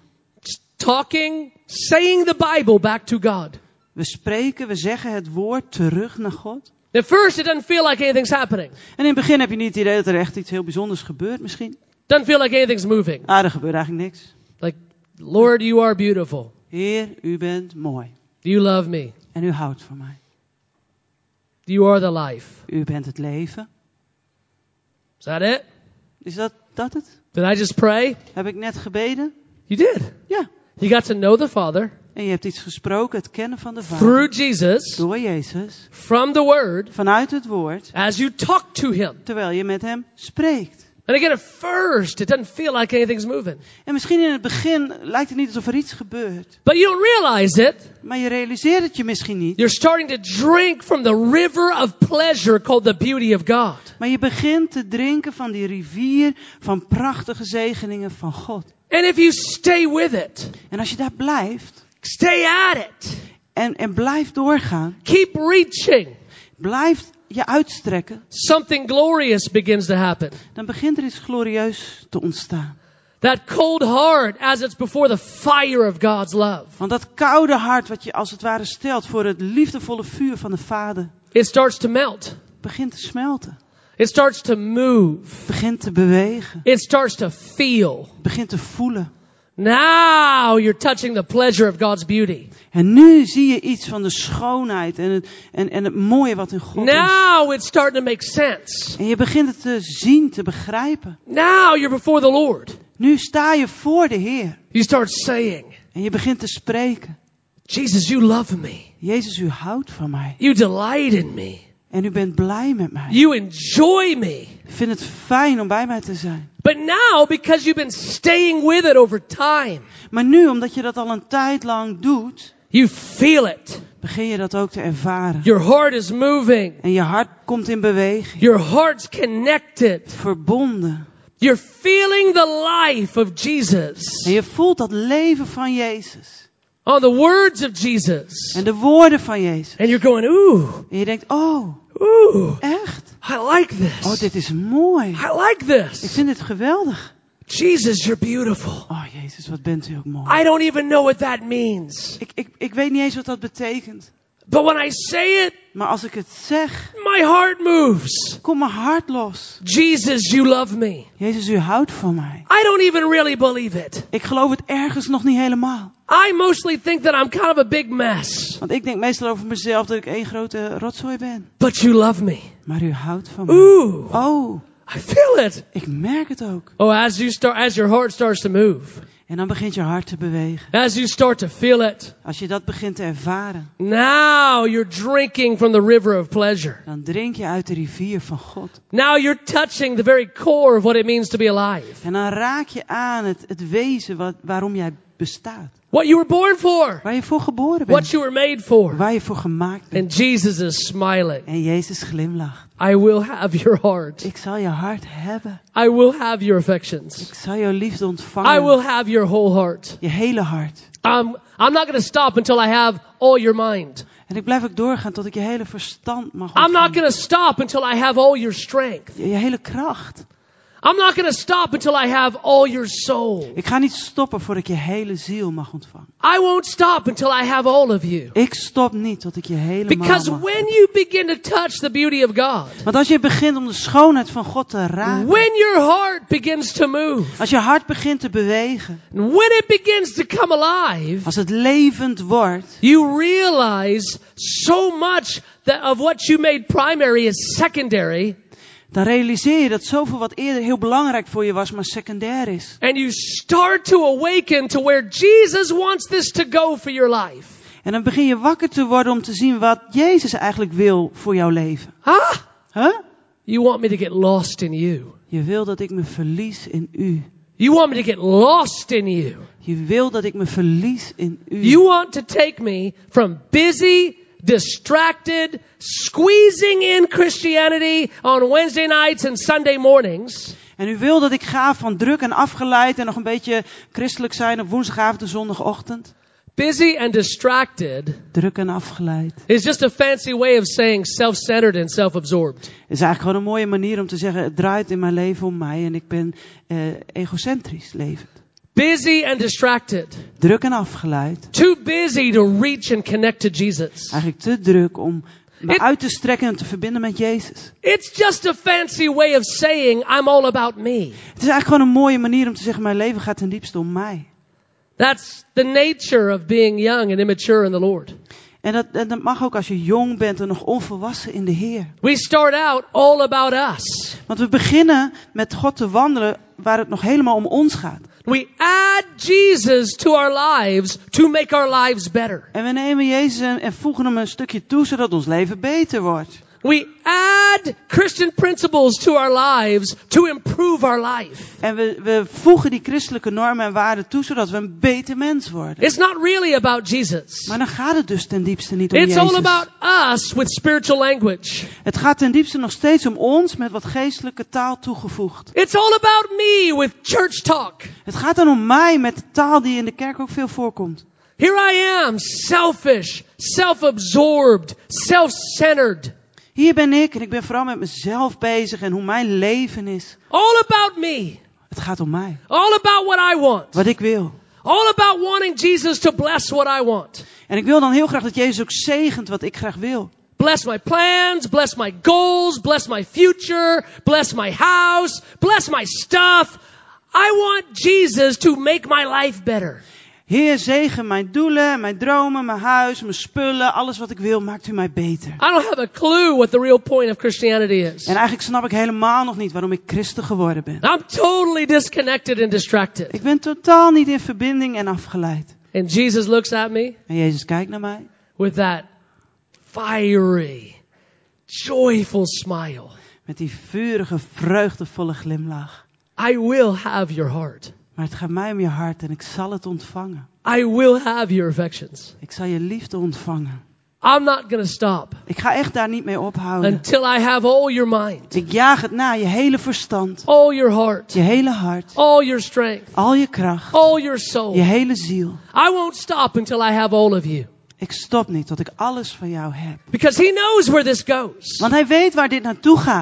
Talking, saying the Bible back to God. We spreken, we zeggen het woord terug naar God. At first, it doesn't feel like anything's happening. En in het begin heb je niet het idee dat er echt iets heel bijzonders gebeurt misschien. Doesn't feel like anything's moving. Ah, er gebeurt eigenlijk niks. Like, Lord, you are beautiful. Heer, u bent mooi. You love me. En u houdt van mij. You are the life. U bent het leven. Is that it? Is dat, dat het? Did I just pray? Heb ik net gebeden? You did. Ja. You got to know the Father En je hebt iets gesproken, het kennen van de Vader. through Jesus Door Jezus. from the Word Vanuit het woord. as you talk to him. Terwijl je met hem spreekt. And again, at first, it doesn't feel like anything's moving. En misschien in het begin lijkt het niet alsof er iets gebeurt. But you don't realize it. Maar je realiseert het je misschien niet. You're starting to drink from the river of pleasure called the beauty of God. Maar je begint te drinken van die rivier van prachtige zegeningen van God. And if you stay with it, En als je daar blijft. stay at it, En, en blijft doorgaan. keep reaching, Blijft je uitstrekken. something glorious begins to happen. Dan begint er iets glorieus te ontstaan. That cold heart as it's before the fire of God's love. Want dat koude hart wat je als het ware stelt voor het liefdevolle vuur van de Vader. It starts to melt. Begint te smelten. It starts to move. Begint te bewegen. It starts to feel. Begint te voelen. Now you're touching the pleasure of God's beauty. En nu zie je iets van de schoonheid en het, en, en het mooie wat in God is. Now it's starting to make sense. En je begint het te zien, te begrijpen. Now you're before the Lord. Nu sta je voor de Heer. You start saying, En je begint te spreken. Jesus, you love me. Jezus, u houdt van mij. You delight in me. En u bent blij met mij. You enjoy me. Ik vind het fijn om bij mij te zijn. But now, because you've been staying with it over time, Maar nu, omdat je dat al een tijd lang doet, you feel it. begin je dat ook te ervaren. Your heart is moving. En je hart komt in beweging. Your heart's connected. Verbonden. You're feeling the life of Jesus. En je voelt dat leven van Jezus. Oh, the words of Jesus. En de woorden van Jezus. And you're going, ooh, En je denkt, oh, ooh, echt? I like this. Oh, dit is mooi. I like Ik this. vind dit geweldig. Jesus, you're beautiful. Oh Jezus, wat bent u ook mooi. I don't even know what that means. Ik, ik, ik weet niet eens wat dat betekent. But when I say it, Maar als ik het zeg, my heart moves. komt mijn hart los. Jesus, you love me. Jezus, u houdt van mij. I don't even really believe it. Ik geloof het ergens nog niet helemaal. I mostly think that I'm kind of a big mess. Want ik denk meestal over mezelf dat ik één grote rotzooi ben. But you love me. Maar u houdt van mij. Ooh, Oh, I feel it. ik merk het ook. Oh, as you start, as your heart starts to move, En dan begint je hart te bewegen. as you start to feel it, Als je dat begint te ervaren, now you're drinking from the river of pleasure. dan drink je uit de rivier van God. Now you're touching the very core of what it means to be alive. En dan raak je aan het, het wezen wat, waarom jij bestaat. What you were born for. Waar je voor geboren What bent. you were made for. Waar je voor gemaakt bent. And Jesus is smiling. En Jezus glimlacht. I will have your heart. Ik zal je hart hebben. I will have your affections. Ik zal jouw liefde ontvangen. I will have your whole heart. Je hele hart. Um, I'm not going to stop until I have all your mind. En ik blijf ook doorgaan tot ik je hele verstand mag I'm not ontvangen. going to stop until I have all your strength. Je, je hele kracht. I'm not going to stop until I have all your soul. Ik ga niet stoppen voordat ik je hele ziel mag ontvangen. I won't stop until I have all of you. Ik stop niet tot ik je helemaal Because mag. when you begin to touch the beauty of God, Want als je begint om de schoonheid van God te raken. when your heart begins to move, Als je hart begint te bewegen. when it begins to come alive, Als het levend wordt. you realize so much that of what you made primary is secondary. Dan realiseer je dat zoveel wat eerder heel belangrijk voor je was, maar secundair is. And you start to awaken to where Jesus wants this to go for your life. En dan begin je wakker te worden om te zien wat Jezus eigenlijk wil voor jouw leven. Ah! Huh? You want me to get lost in you. Je wil dat ik me verlies in u. You want me to get lost in you. Je wil dat ik me verlies in u. You want to take me from busy, distracted, squeezing in Christianity on Wednesday nights and Sunday mornings. En u wil dat ik ga van druk en afgeleid en nog een beetje christelijk zijn op woensdagavond en zondagochtend. Busy and distracted Druk en afgeleid. is just a fancy way of saying self-centered and self-absorbed. Het is eigenlijk gewoon een mooie manier om te zeggen, het draait in mijn leven om mij en ik ben uh, egocentrisch levend. Busy and distracted. Druk en afgeleid. Too busy to reach and connect to Jesus. Eigenlijk te druk om me It- uit te strekken en te verbinden met Jezus. It's just a fancy way of saying I'm all about me. Het is eigenlijk gewoon een mooie manier om te zeggen, mijn leven gaat ten diepste om mij. That's the nature of being young and immature in the Lord. En dat, en dat mag ook als je jong bent en nog onvolwassen in de Heer. We start out all about us. Want we beginnen met God te wandelen waar het nog helemaal om ons gaat. We add Jesus to our lives to make our lives better. En we nemen Jezus en, en voegen hem een stukje toe zodat ons leven beter wordt. We add Christian principles to our lives to improve our life. En we, we voegen die christelijke normen en waarden toe zodat we een beter mens worden. It's not really about Jesus. Maar dan gaat het dus ten diepste niet om It's all Jezus. about us with spiritual language. Het gaat ten diepste nog steeds om ons met wat geestelijke taal toegevoegd. It's all about me with church talk. Het gaat dan om mij met de taal die in de kerk ook veel voorkomt. Here I am, selfish, self-absorbed, self-centered. Hier ben ik en ik ben vooral met mezelf bezig en hoe mijn leven is. All about me. Het gaat om mij. All about what I want. Wat ik wil. All about wanting Jesus to bless what I want. En ik wil dan heel graag dat Jezus ook zegent wat ik graag wil. Bless my plans, bless my goals, bless my future, bless my house, bless my stuff. I want Jesus to make my life better. Heer, zegen mijn doelen, mijn dromen, mijn huis, mijn spullen, alles wat ik wil, maakt u mij beter. I don't have a clue what the real point of Christianity is. En eigenlijk snap ik helemaal nog niet waarom ik christen geworden ben. I'm totally disconnected and distracted. Ik ben totaal niet in verbinding en afgeleid. And Jesus looks at me En Jezus kijkt naar mij with that fiery, joyful smile. met die vurige, vreugdevolle glimlach. I will have your heart. Maar het gaat mij om je hart en ik zal het ontvangen. I will have your affections. Ik zal je liefde ontvangen. I'm not going to stop Ik ga echt daar niet mee ophouden. until I have all your mind, Ik jaag het na, je hele verstand, all your heart, je hele hart, all your strength, al je kracht, all your soul. je hele ziel. I won't stop until I have all of you. Ik stop niet tot ik alles van jou heb. Because he knows where this goes. Want hij weet waar dit naartoe gaat.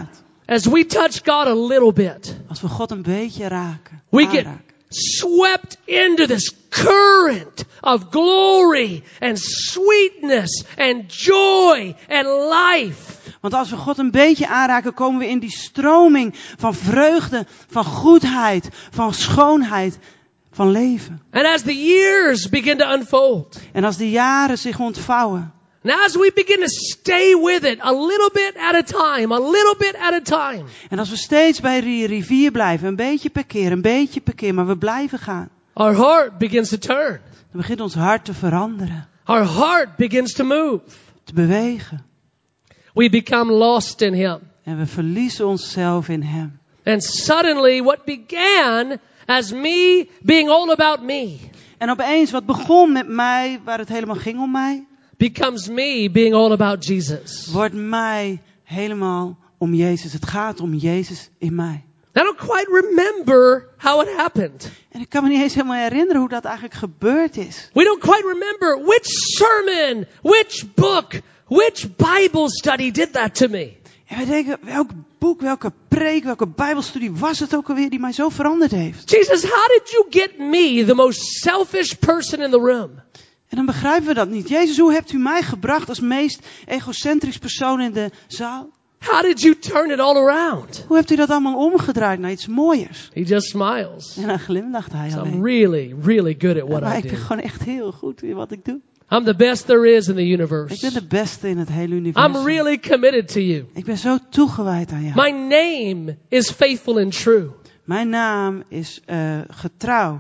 As we touch God a little bit, Als we God een beetje raken. we get aanraken. swept into this current of glory and sweetness and joy and life. Want als we God een beetje aanraken, komen we in die stroming van vreugde, van goedheid, van schoonheid, van leven. And as the years begin to unfold, En als de jaren zich ontvouwen. and as we begin to stay with it a little bit at a time, a little bit at a time, En als we steeds bij die rivier blijven, een beetje per keer, een beetje per keer, maar we blijven gaan. our heart begins to turn. Dan begint ons hart te veranderen, Our heart begins to move. te bewegen. We become lost in Him. En we verliezen onszelf in Hem. And suddenly what began as me being all about me En opeens, wat begon met mij, waar het helemaal ging om mij, becomes me being all about Jesus. wordt mij helemaal om Jezus. Het gaat om Jezus in mij. I don't quite remember how it happened. En ik kan me niet eens helemaal herinneren hoe dat eigenlijk gebeurd is. We don't quite remember which sermon, which book, which Bible study did that to me. En wij denken, welk boek, welke preek, welke bijbelstudie was het ook alweer die mij zo veranderd heeft? Jesus, how did you get me, the most selfish person in the room? En dan begrijpen we dat niet. Jezus, hoe hebt u mij gebracht als meest egocentrisch persoon in de zaal? How did you turn it all around? Hoe hebt u dat allemaal omgedraaid naar iets mooiers? He just smiles. En dan glimlacht hij So I'm alleen. really, really good at what Maar I ik ben do. gewoon echt heel goed in wat ik doe. I'm the best there is in the Ik universe. ben de beste in het hele I'm universum. really committed to you. Ik ben zo toegewijd aan jou. My name is faithful and true. Mijn naam is uh, getrouw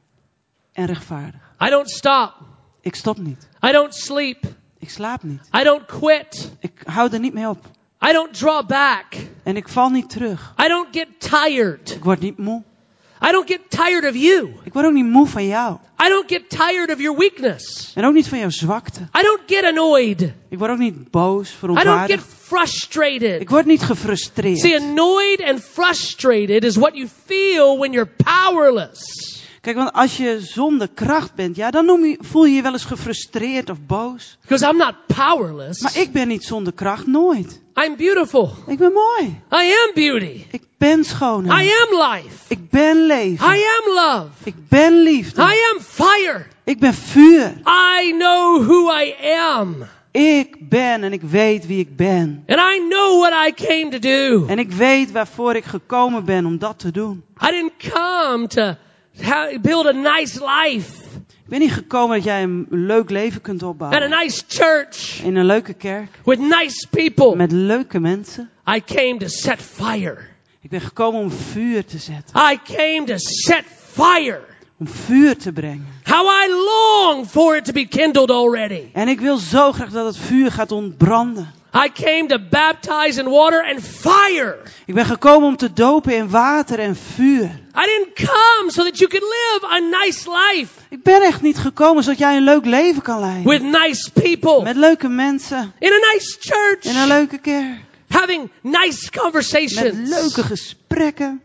en rechtvaardig. I don't stop. Ik stop niet. I don't sleep. Ik slaap niet. I don't quit. Ik hou er niet mee op. I don't draw back. En ik val niet terug. I don't get tired. Ik word niet moe. I don't get tired of you. Ik word ook niet moe van jou. I don't get tired of your weakness. En ook niet van jouw zwakte. I don't get annoyed. Ik word ook niet boos, I don't get verontwaardigd. frustrated. Ik word niet gefrustreerd. See, annoyed and frustrated is what you feel when you're powerless. Kijk, want als je zonder kracht bent, ja, dan noem je, voel je je wel eens gefrustreerd of boos. Because I'm not powerless. Maar ik ben niet zonder kracht, nooit. I'm beautiful. Ik ben mooi. I am beauty. Ik ben schoonheid. I am life. Ik ben leven. I am love. Ik ben liefde. I am fire. Ik ben vuur. I know who I am. Ik ben en ik weet wie ik ben. And I know what I came to do. En ik weet waarvoor ik gekomen ben om dat te doen. I didn't come to ha- build a nice life Ik ben niet gekomen dat jij een leuk leven kunt at a opbouwen. nice church In een leuke kerk. with nice people. Met leuke mensen. I came to set fire. Ik ben gekomen om vuur te zetten. I came to set fire. Om vuur te brengen. How I long for it to be kindled already. En ik wil zo graag dat het vuur gaat ontbranden. I came to baptize in water and fire. Ik ben gekomen om te dopen in water en vuur. I didn't come so that you could live a nice life Ik ben echt niet gekomen zodat jij een leuk leven kan leiden. with nice people Met leuke mensen. in a nice church, In een leuke kerk. having nice Met conversations. leuke gesprekken.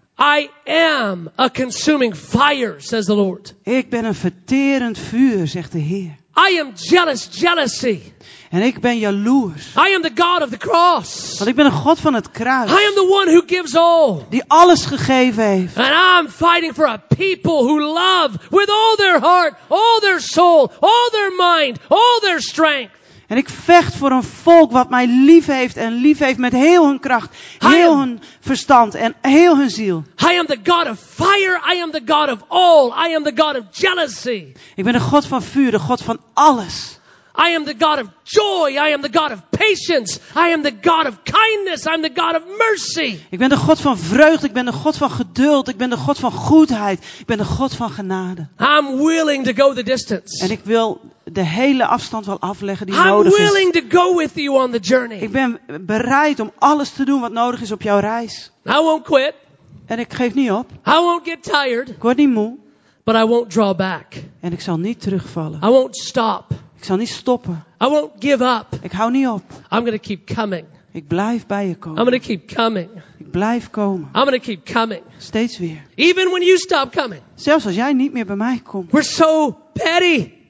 I am a consuming fire, says the Lord. Ik ben een verterend vuur, zegt de Heer. I am jealous jealousy. En ik ben jaloers. I am the God of the cross. Want ik ben een God van het kruis. I am the one who gives all. Die alles gegeven heeft. And I'm fighting for a people who love with all their heart, all their soul, all their mind, all their strength. En ik vecht voor een volk wat mij lief heeft en lief heeft met heel hun kracht, heel hun verstand en heel hun ziel. I am the God of fire. I am the God of all. I am the God of jealousy. Ik ben de God van vuur, de God van alles. I am the God of joy. I am the God of patience. I am the God of kindness. I'm the God of mercy. Ik ben de God van vreugde, ik ben de God van geduld, ik ben de God van goedheid, ik ben de God van genade. I'm willing to go the distance. En ik wil de hele afstand wel afleggen die I'm nodig is. willing to go with you on the journey. Ik ben bereid om alles te doen wat nodig is op jouw reis. I won't quit. En ik geef niet op, I won't get tired. ik word niet moe But I won't draw back. en ik zal niet terugvallen. I won't stop. Ik zal niet stoppen. I won't give up. Ik hou niet op. I'm going to keep coming. Ik blijf bij je I'm komen. going to keep coming. Ik blijf komen. I'm going to keep coming. Steeds weer. Even when you stop coming. Zelfs als jij niet meer bij mij komt. We're so petty.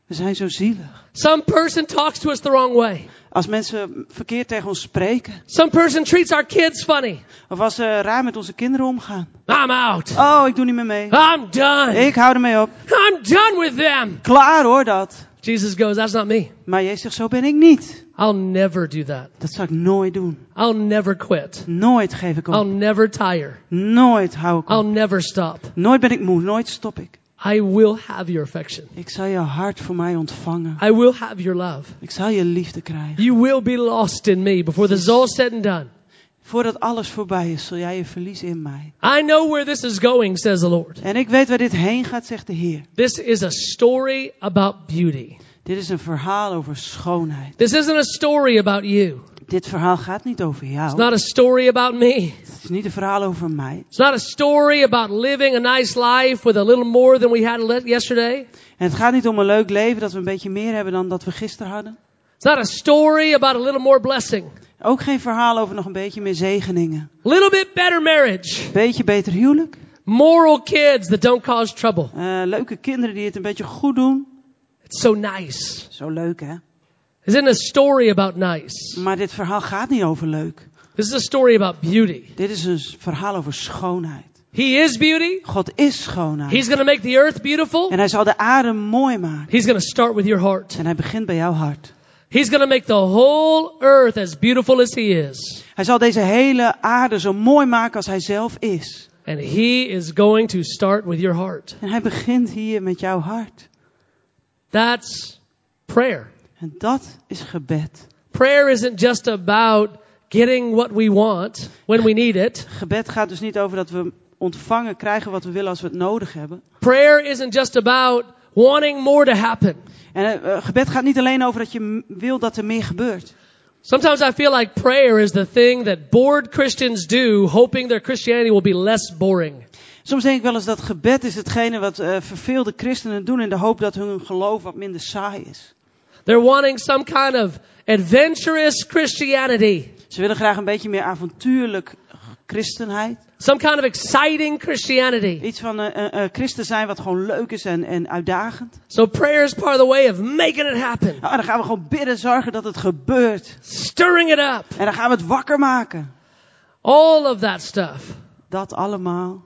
We zijn zo zielig. Some person talks to us the wrong way. Als mensen verkeerd tegen ons spreken. Some person treats our kids funny. Of als ze raar met onze kinderen omgaan. I'm out. Oh, ik doe niet meer mee. I'm done. Ik hou ermee op. I'm done with them. Klaar hoor dat. Jesus goes, that's not me. Maar Jezus zegt, zo ben ik niet. I'll never do that. Dat zal ik nooit doen. I'll never quit. Nooit geef ik I'll op. never tire. Nooit hou ik I'll op. never stop. Nooit ben ik moe. Nooit stop ik. I will have your affection. Ik zal je hart voor mij ontvangen. I will have your love. Ik zal je liefde krijgen. You will be lost in me before this is all said and done. Voordat alles voorbij is, zul jij je verliezen in mij. I know where this is going, says the Lord. En ik weet waar dit heen gaat, zegt de Heer. This is a story about beauty. Dit is een verhaal over schoonheid. This isn't a story about you. Dit verhaal gaat niet over It's jou. not a story about me. Het is niet een verhaal over mij. It's not a story about living a nice life with a little more than we had yesterday. En het gaat niet om een leuk leven dat we een beetje meer hebben dan dat we gisteren hadden. It's not a story about a little more blessing. Ook geen verhaal over nog een beetje meer zegeningen. A little bit better marriage. Beetje beter huwelijk. Moral kids that don't cause trouble. Uh, leuke kinderen die het een beetje goed doen. It's so nice. Zo leuk hè. This isn't a story about nice. Maar dit verhaal gaat niet over leuk. This is a story about beauty. Dit is een verhaal over schoonheid. He is beauty. God is schoonheid. He's going to make the earth beautiful. En hij zal de aarde mooi maken. He's going to start with your heart. En hij begint bij jouw hart. He's going to make the whole earth as beautiful as he is. Hij zal deze hele aarde zo mooi maken als hij zelf is. And he is going to start with your heart. En hij begint hier met jouw hart. That's prayer. En dat is gebed. Prayer isn't just about getting what we want when we need it. Gebed gaat dus niet over dat we ontvangen, krijgen wat we willen als we het nodig hebben. Prayer isn't just about wanting more to happen. En uh, gebed gaat niet alleen over dat je m- wil dat er meer gebeurt. Sometimes I feel like prayer is the thing that bored Christians do, hoping their Christianity will be less boring. Soms denk ik wel eens dat gebed is hetgene wat uh, verveelde christenen doen in de hoop dat hun geloof wat minder saai is. They're wanting some kind of adventurous Christianity. Ze willen graag een beetje meer avontuurlijk christenheid. Some kind of exciting Christianity. Iets van uh, uh, uh, christen zijn wat gewoon leuk is en, en uitdagend. So prayer is part of the way of making it happen. Nou, dan gaan we gewoon bidden, zorgen dat het gebeurt. Stirring it up. En dan gaan we het wakker maken. All of that stuff. Dat allemaal.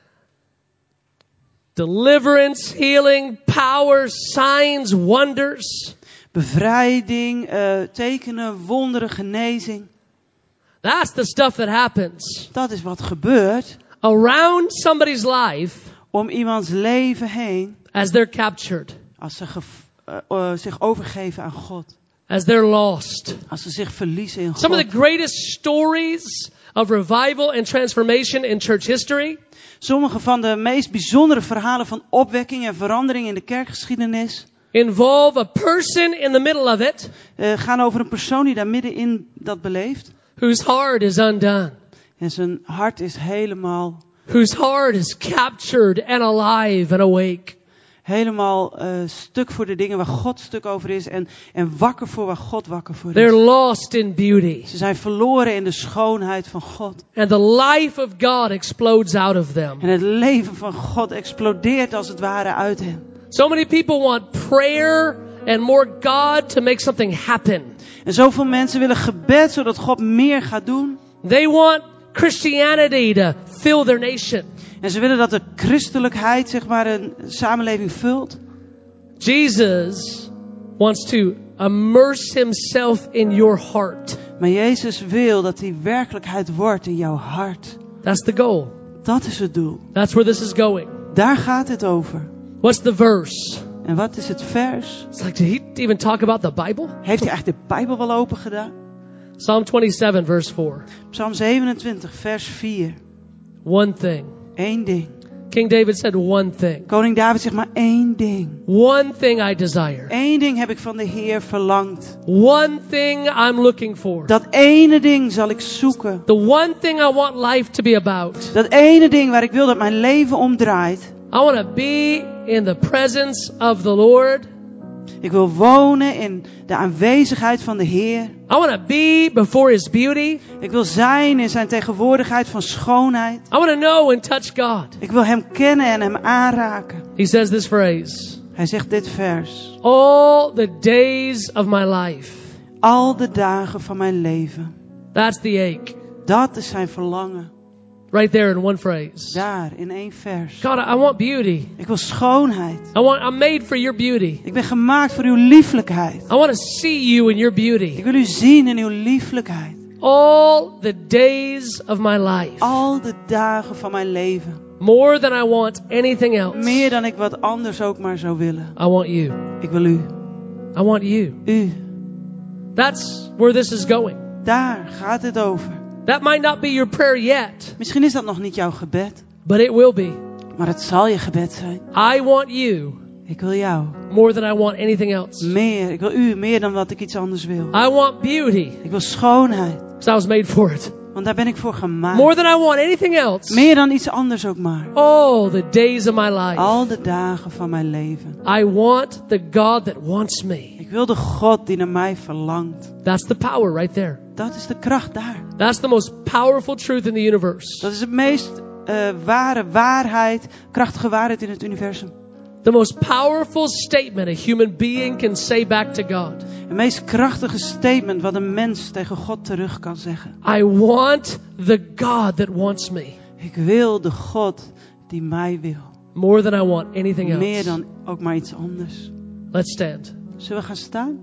Deliverance, healing, power, signs, wonders. Bevrijding, uh, tekenen, wonderen, genezing. That's the stuff that happens Dat is wat gebeurt around somebody's life om iemands leven heen as they're captured, als ze gev- uh, uh, zich overgeven aan God. as they're lost. Als ze zich verliezen in Some of God. the greatest stories of revival and transformation in church history Sommige van de meest bijzondere verhalen van opwekking en verandering in de kerkgeschiedenis involve a person in the middle of it uh, gaan over een persoon die daar middenin dat beleeft. whose heart is undone, En zijn hart is helemaal, whose heart is captured and alive and awake. helemaal uh, stuk voor de dingen waar God stuk over is. En, en wakker voor waar God wakker voor They're is. lost in beauty. Ze zijn verloren in de schoonheid van God. And the life of God explodes out of them. En het leven van God explodeert als het ware uit hen. So many people want prayer and more God to make something happen. En zoveel mensen willen gebed zodat God meer gaat doen. They want Christianity to fill their nation. En ze willen dat de christelijkheid zeg maar een samenleving vult. Jesus wants to immerse himself in your heart. Maar Jezus wil dat die werkelijkheid wordt in jouw hart. That's the goal. Dat is het doel. That's where this is going. Daar gaat het over. What's the verse? En wat is het vers? It's like, did he even talk about the Bible? Heeft hij eigenlijk de Bijbel wel open gedaan? Psalm twenty-seven, verse four. Psalm zevenentwintig, vers vier. One thing. Eén ding. King David said one thing. Koning David zegt maar één ding. One thing I desire. Eén ding heb ik van de Heer verlangd. One thing I'm looking for. Dat ene ding zal ik zoeken. The one thing I want life to be about. Dat ene ding waar ik wil dat mijn leven om draait. I want to be in the presence of the Lord. Ik wil wonen in de aanwezigheid van de Heer. I want to be before His beauty. Ik wil zijn in zijn tegenwoordigheid van schoonheid. I want to know and touch God. Ik wil hem kennen en hem aanraken. He says this phrase. Hij zegt dit vers. All the days of my life. Al de dagen van mijn leven. That's the ache. Dat is zijn verlangen. Right there in one phrase. Daar, in één vers. God, I want beauty. Ik wil schoonheid. I want, I'm made for your beauty. Ik ben gemaakt voor uw lieflijkheid. I want to see you in your beauty. Ik wil u zien in uw lieflijkheid. All the days of my life. Al de dagen van mijn leven. More than I want anything else. Meer dan ik wat anders ook maar zou willen. I want you. Ik wil u. I want you. U. That's where this is going. Daar gaat het over. That might not be your prayer yet, Misschien is dat nog niet jouw gebed. but it will be. Maar het zal je gebed zijn. I want you Ik wil jou. more than I want anything else. Meer. Ik wil u meer dan wat ik iets anders wil. I want beauty, Ik wil schoonheid. because I was made for it. Want daar ben ik voor gemaakt. More than I want anything else. Meer dan iets anders ook maar. All the days of my life. Al de dagen van mijn leven. I want the God that wants me. Ik wil de God die naar mij verlangt. That's the power right there. Dat is de kracht daar. That's the most powerful truth in the universe. Dat is de meest uh, ware waarheid, krachtige waarheid in het universum. The most powerful statement a human being can say back to God. Het meest krachtige statement wat een mens tegen God terug kan zeggen. I want the God that wants me. Ik wil de God die mij wil. More than I want anything else. Meer dan ook maar iets anders. Let's stand. Zullen we gaan staan?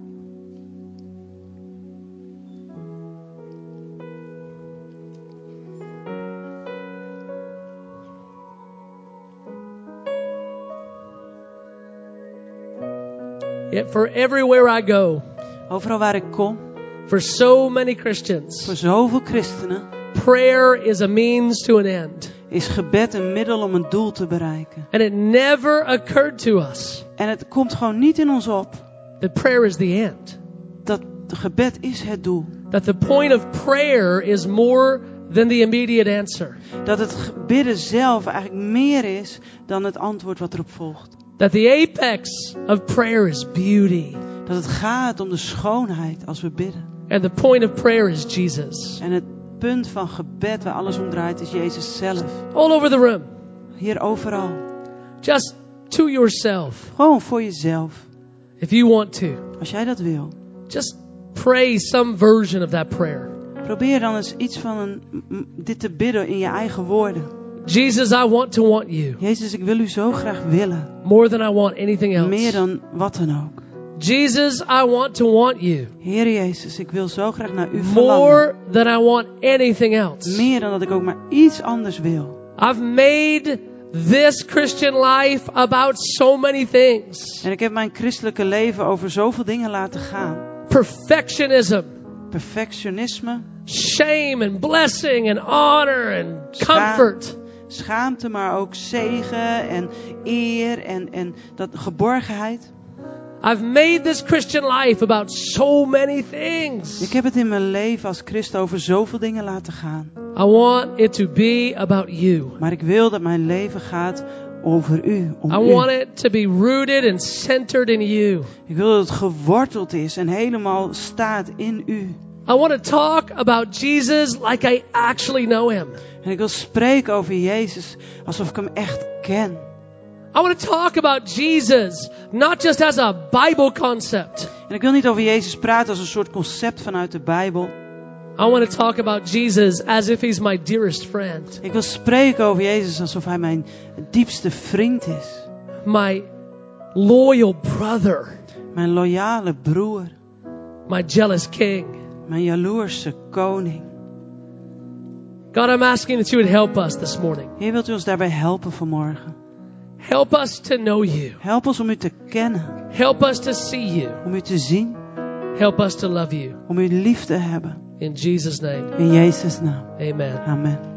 Yeah, for everywhere I go, Overal waar ik kom, for so many Christians, voor zoveel christenen, prayer is a means to an end. is gebed een middel om een doel te bereiken. And it never occurred to us En het komt gewoon niet in ons op that prayer is the end. dat het gebed is het doel. That the point of prayer is more than the immediate answer. Dat het bidden zelf eigenlijk meer is dan het antwoord wat erop volgt. That the apex of prayer is beauty. Dat het gaat om de schoonheid als we bidden. And the point of prayer is Jesus. En het punt van gebed waar alles om draait is Jezus zelf. All over the room. Hier overal. Just to yourself. Gewoon voor jezelf. If you want to. Als jij dat wil. Just pray some version of that prayer. Probeer dan eens iets van een, m- dit te bidden in je eigen woorden. Jesus, I want to want you. Jezus, ik wil u zo graag willen. More than I want anything else. Meer dan wat dan ook. Jesus, I want to want you. Heer Jezus, ik wil zo graag naar u verlangen. More than I want anything else. Meer dan dat ik ook maar iets anders wil. I've made this Christian life about so many things. En ik heb mijn christelijke leven over zoveel dingen laten gaan. Perfectionism. Perfectionisme. Shame and blessing and honor and comfort. Schaamte, maar ook zegen en eer en, en dat geborgenheid. I've made this Christian life about so many things. Ik heb het in mijn leven als christen over zoveel dingen laten gaan. I want it to be about you. Maar ik wil dat mijn leven gaat over u, om I u. want it to be rooted and centered in you. Ik wil dat het geworteld is en helemaal staat in u. I want to talk about Jesus like I actually know him. En ik wil spreken over Jezus alsof ik hem echt ken. I want to talk about Jesus not just as a Bible concept. En ik wil niet over Jezus praten als een soort concept vanuit de Bijbel. I want to talk about Jesus as if he's my dearest friend. Ik wil spreken over Jezus alsof hij mijn diepste vriend is. My loyal brother. Mijn loyale broer. My jealous king. Mijn jaloerse koning. God, I'm asking that you would help us this morning. Heer, wilt u ons daarbij helpen vanmorgen? Help us to know you. Help ons om u te kennen. Help us to see you. Om u te zien. Help us to love you. Om u lief te hebben. In Jesus' name, In Jezus' naam. amen. Amen.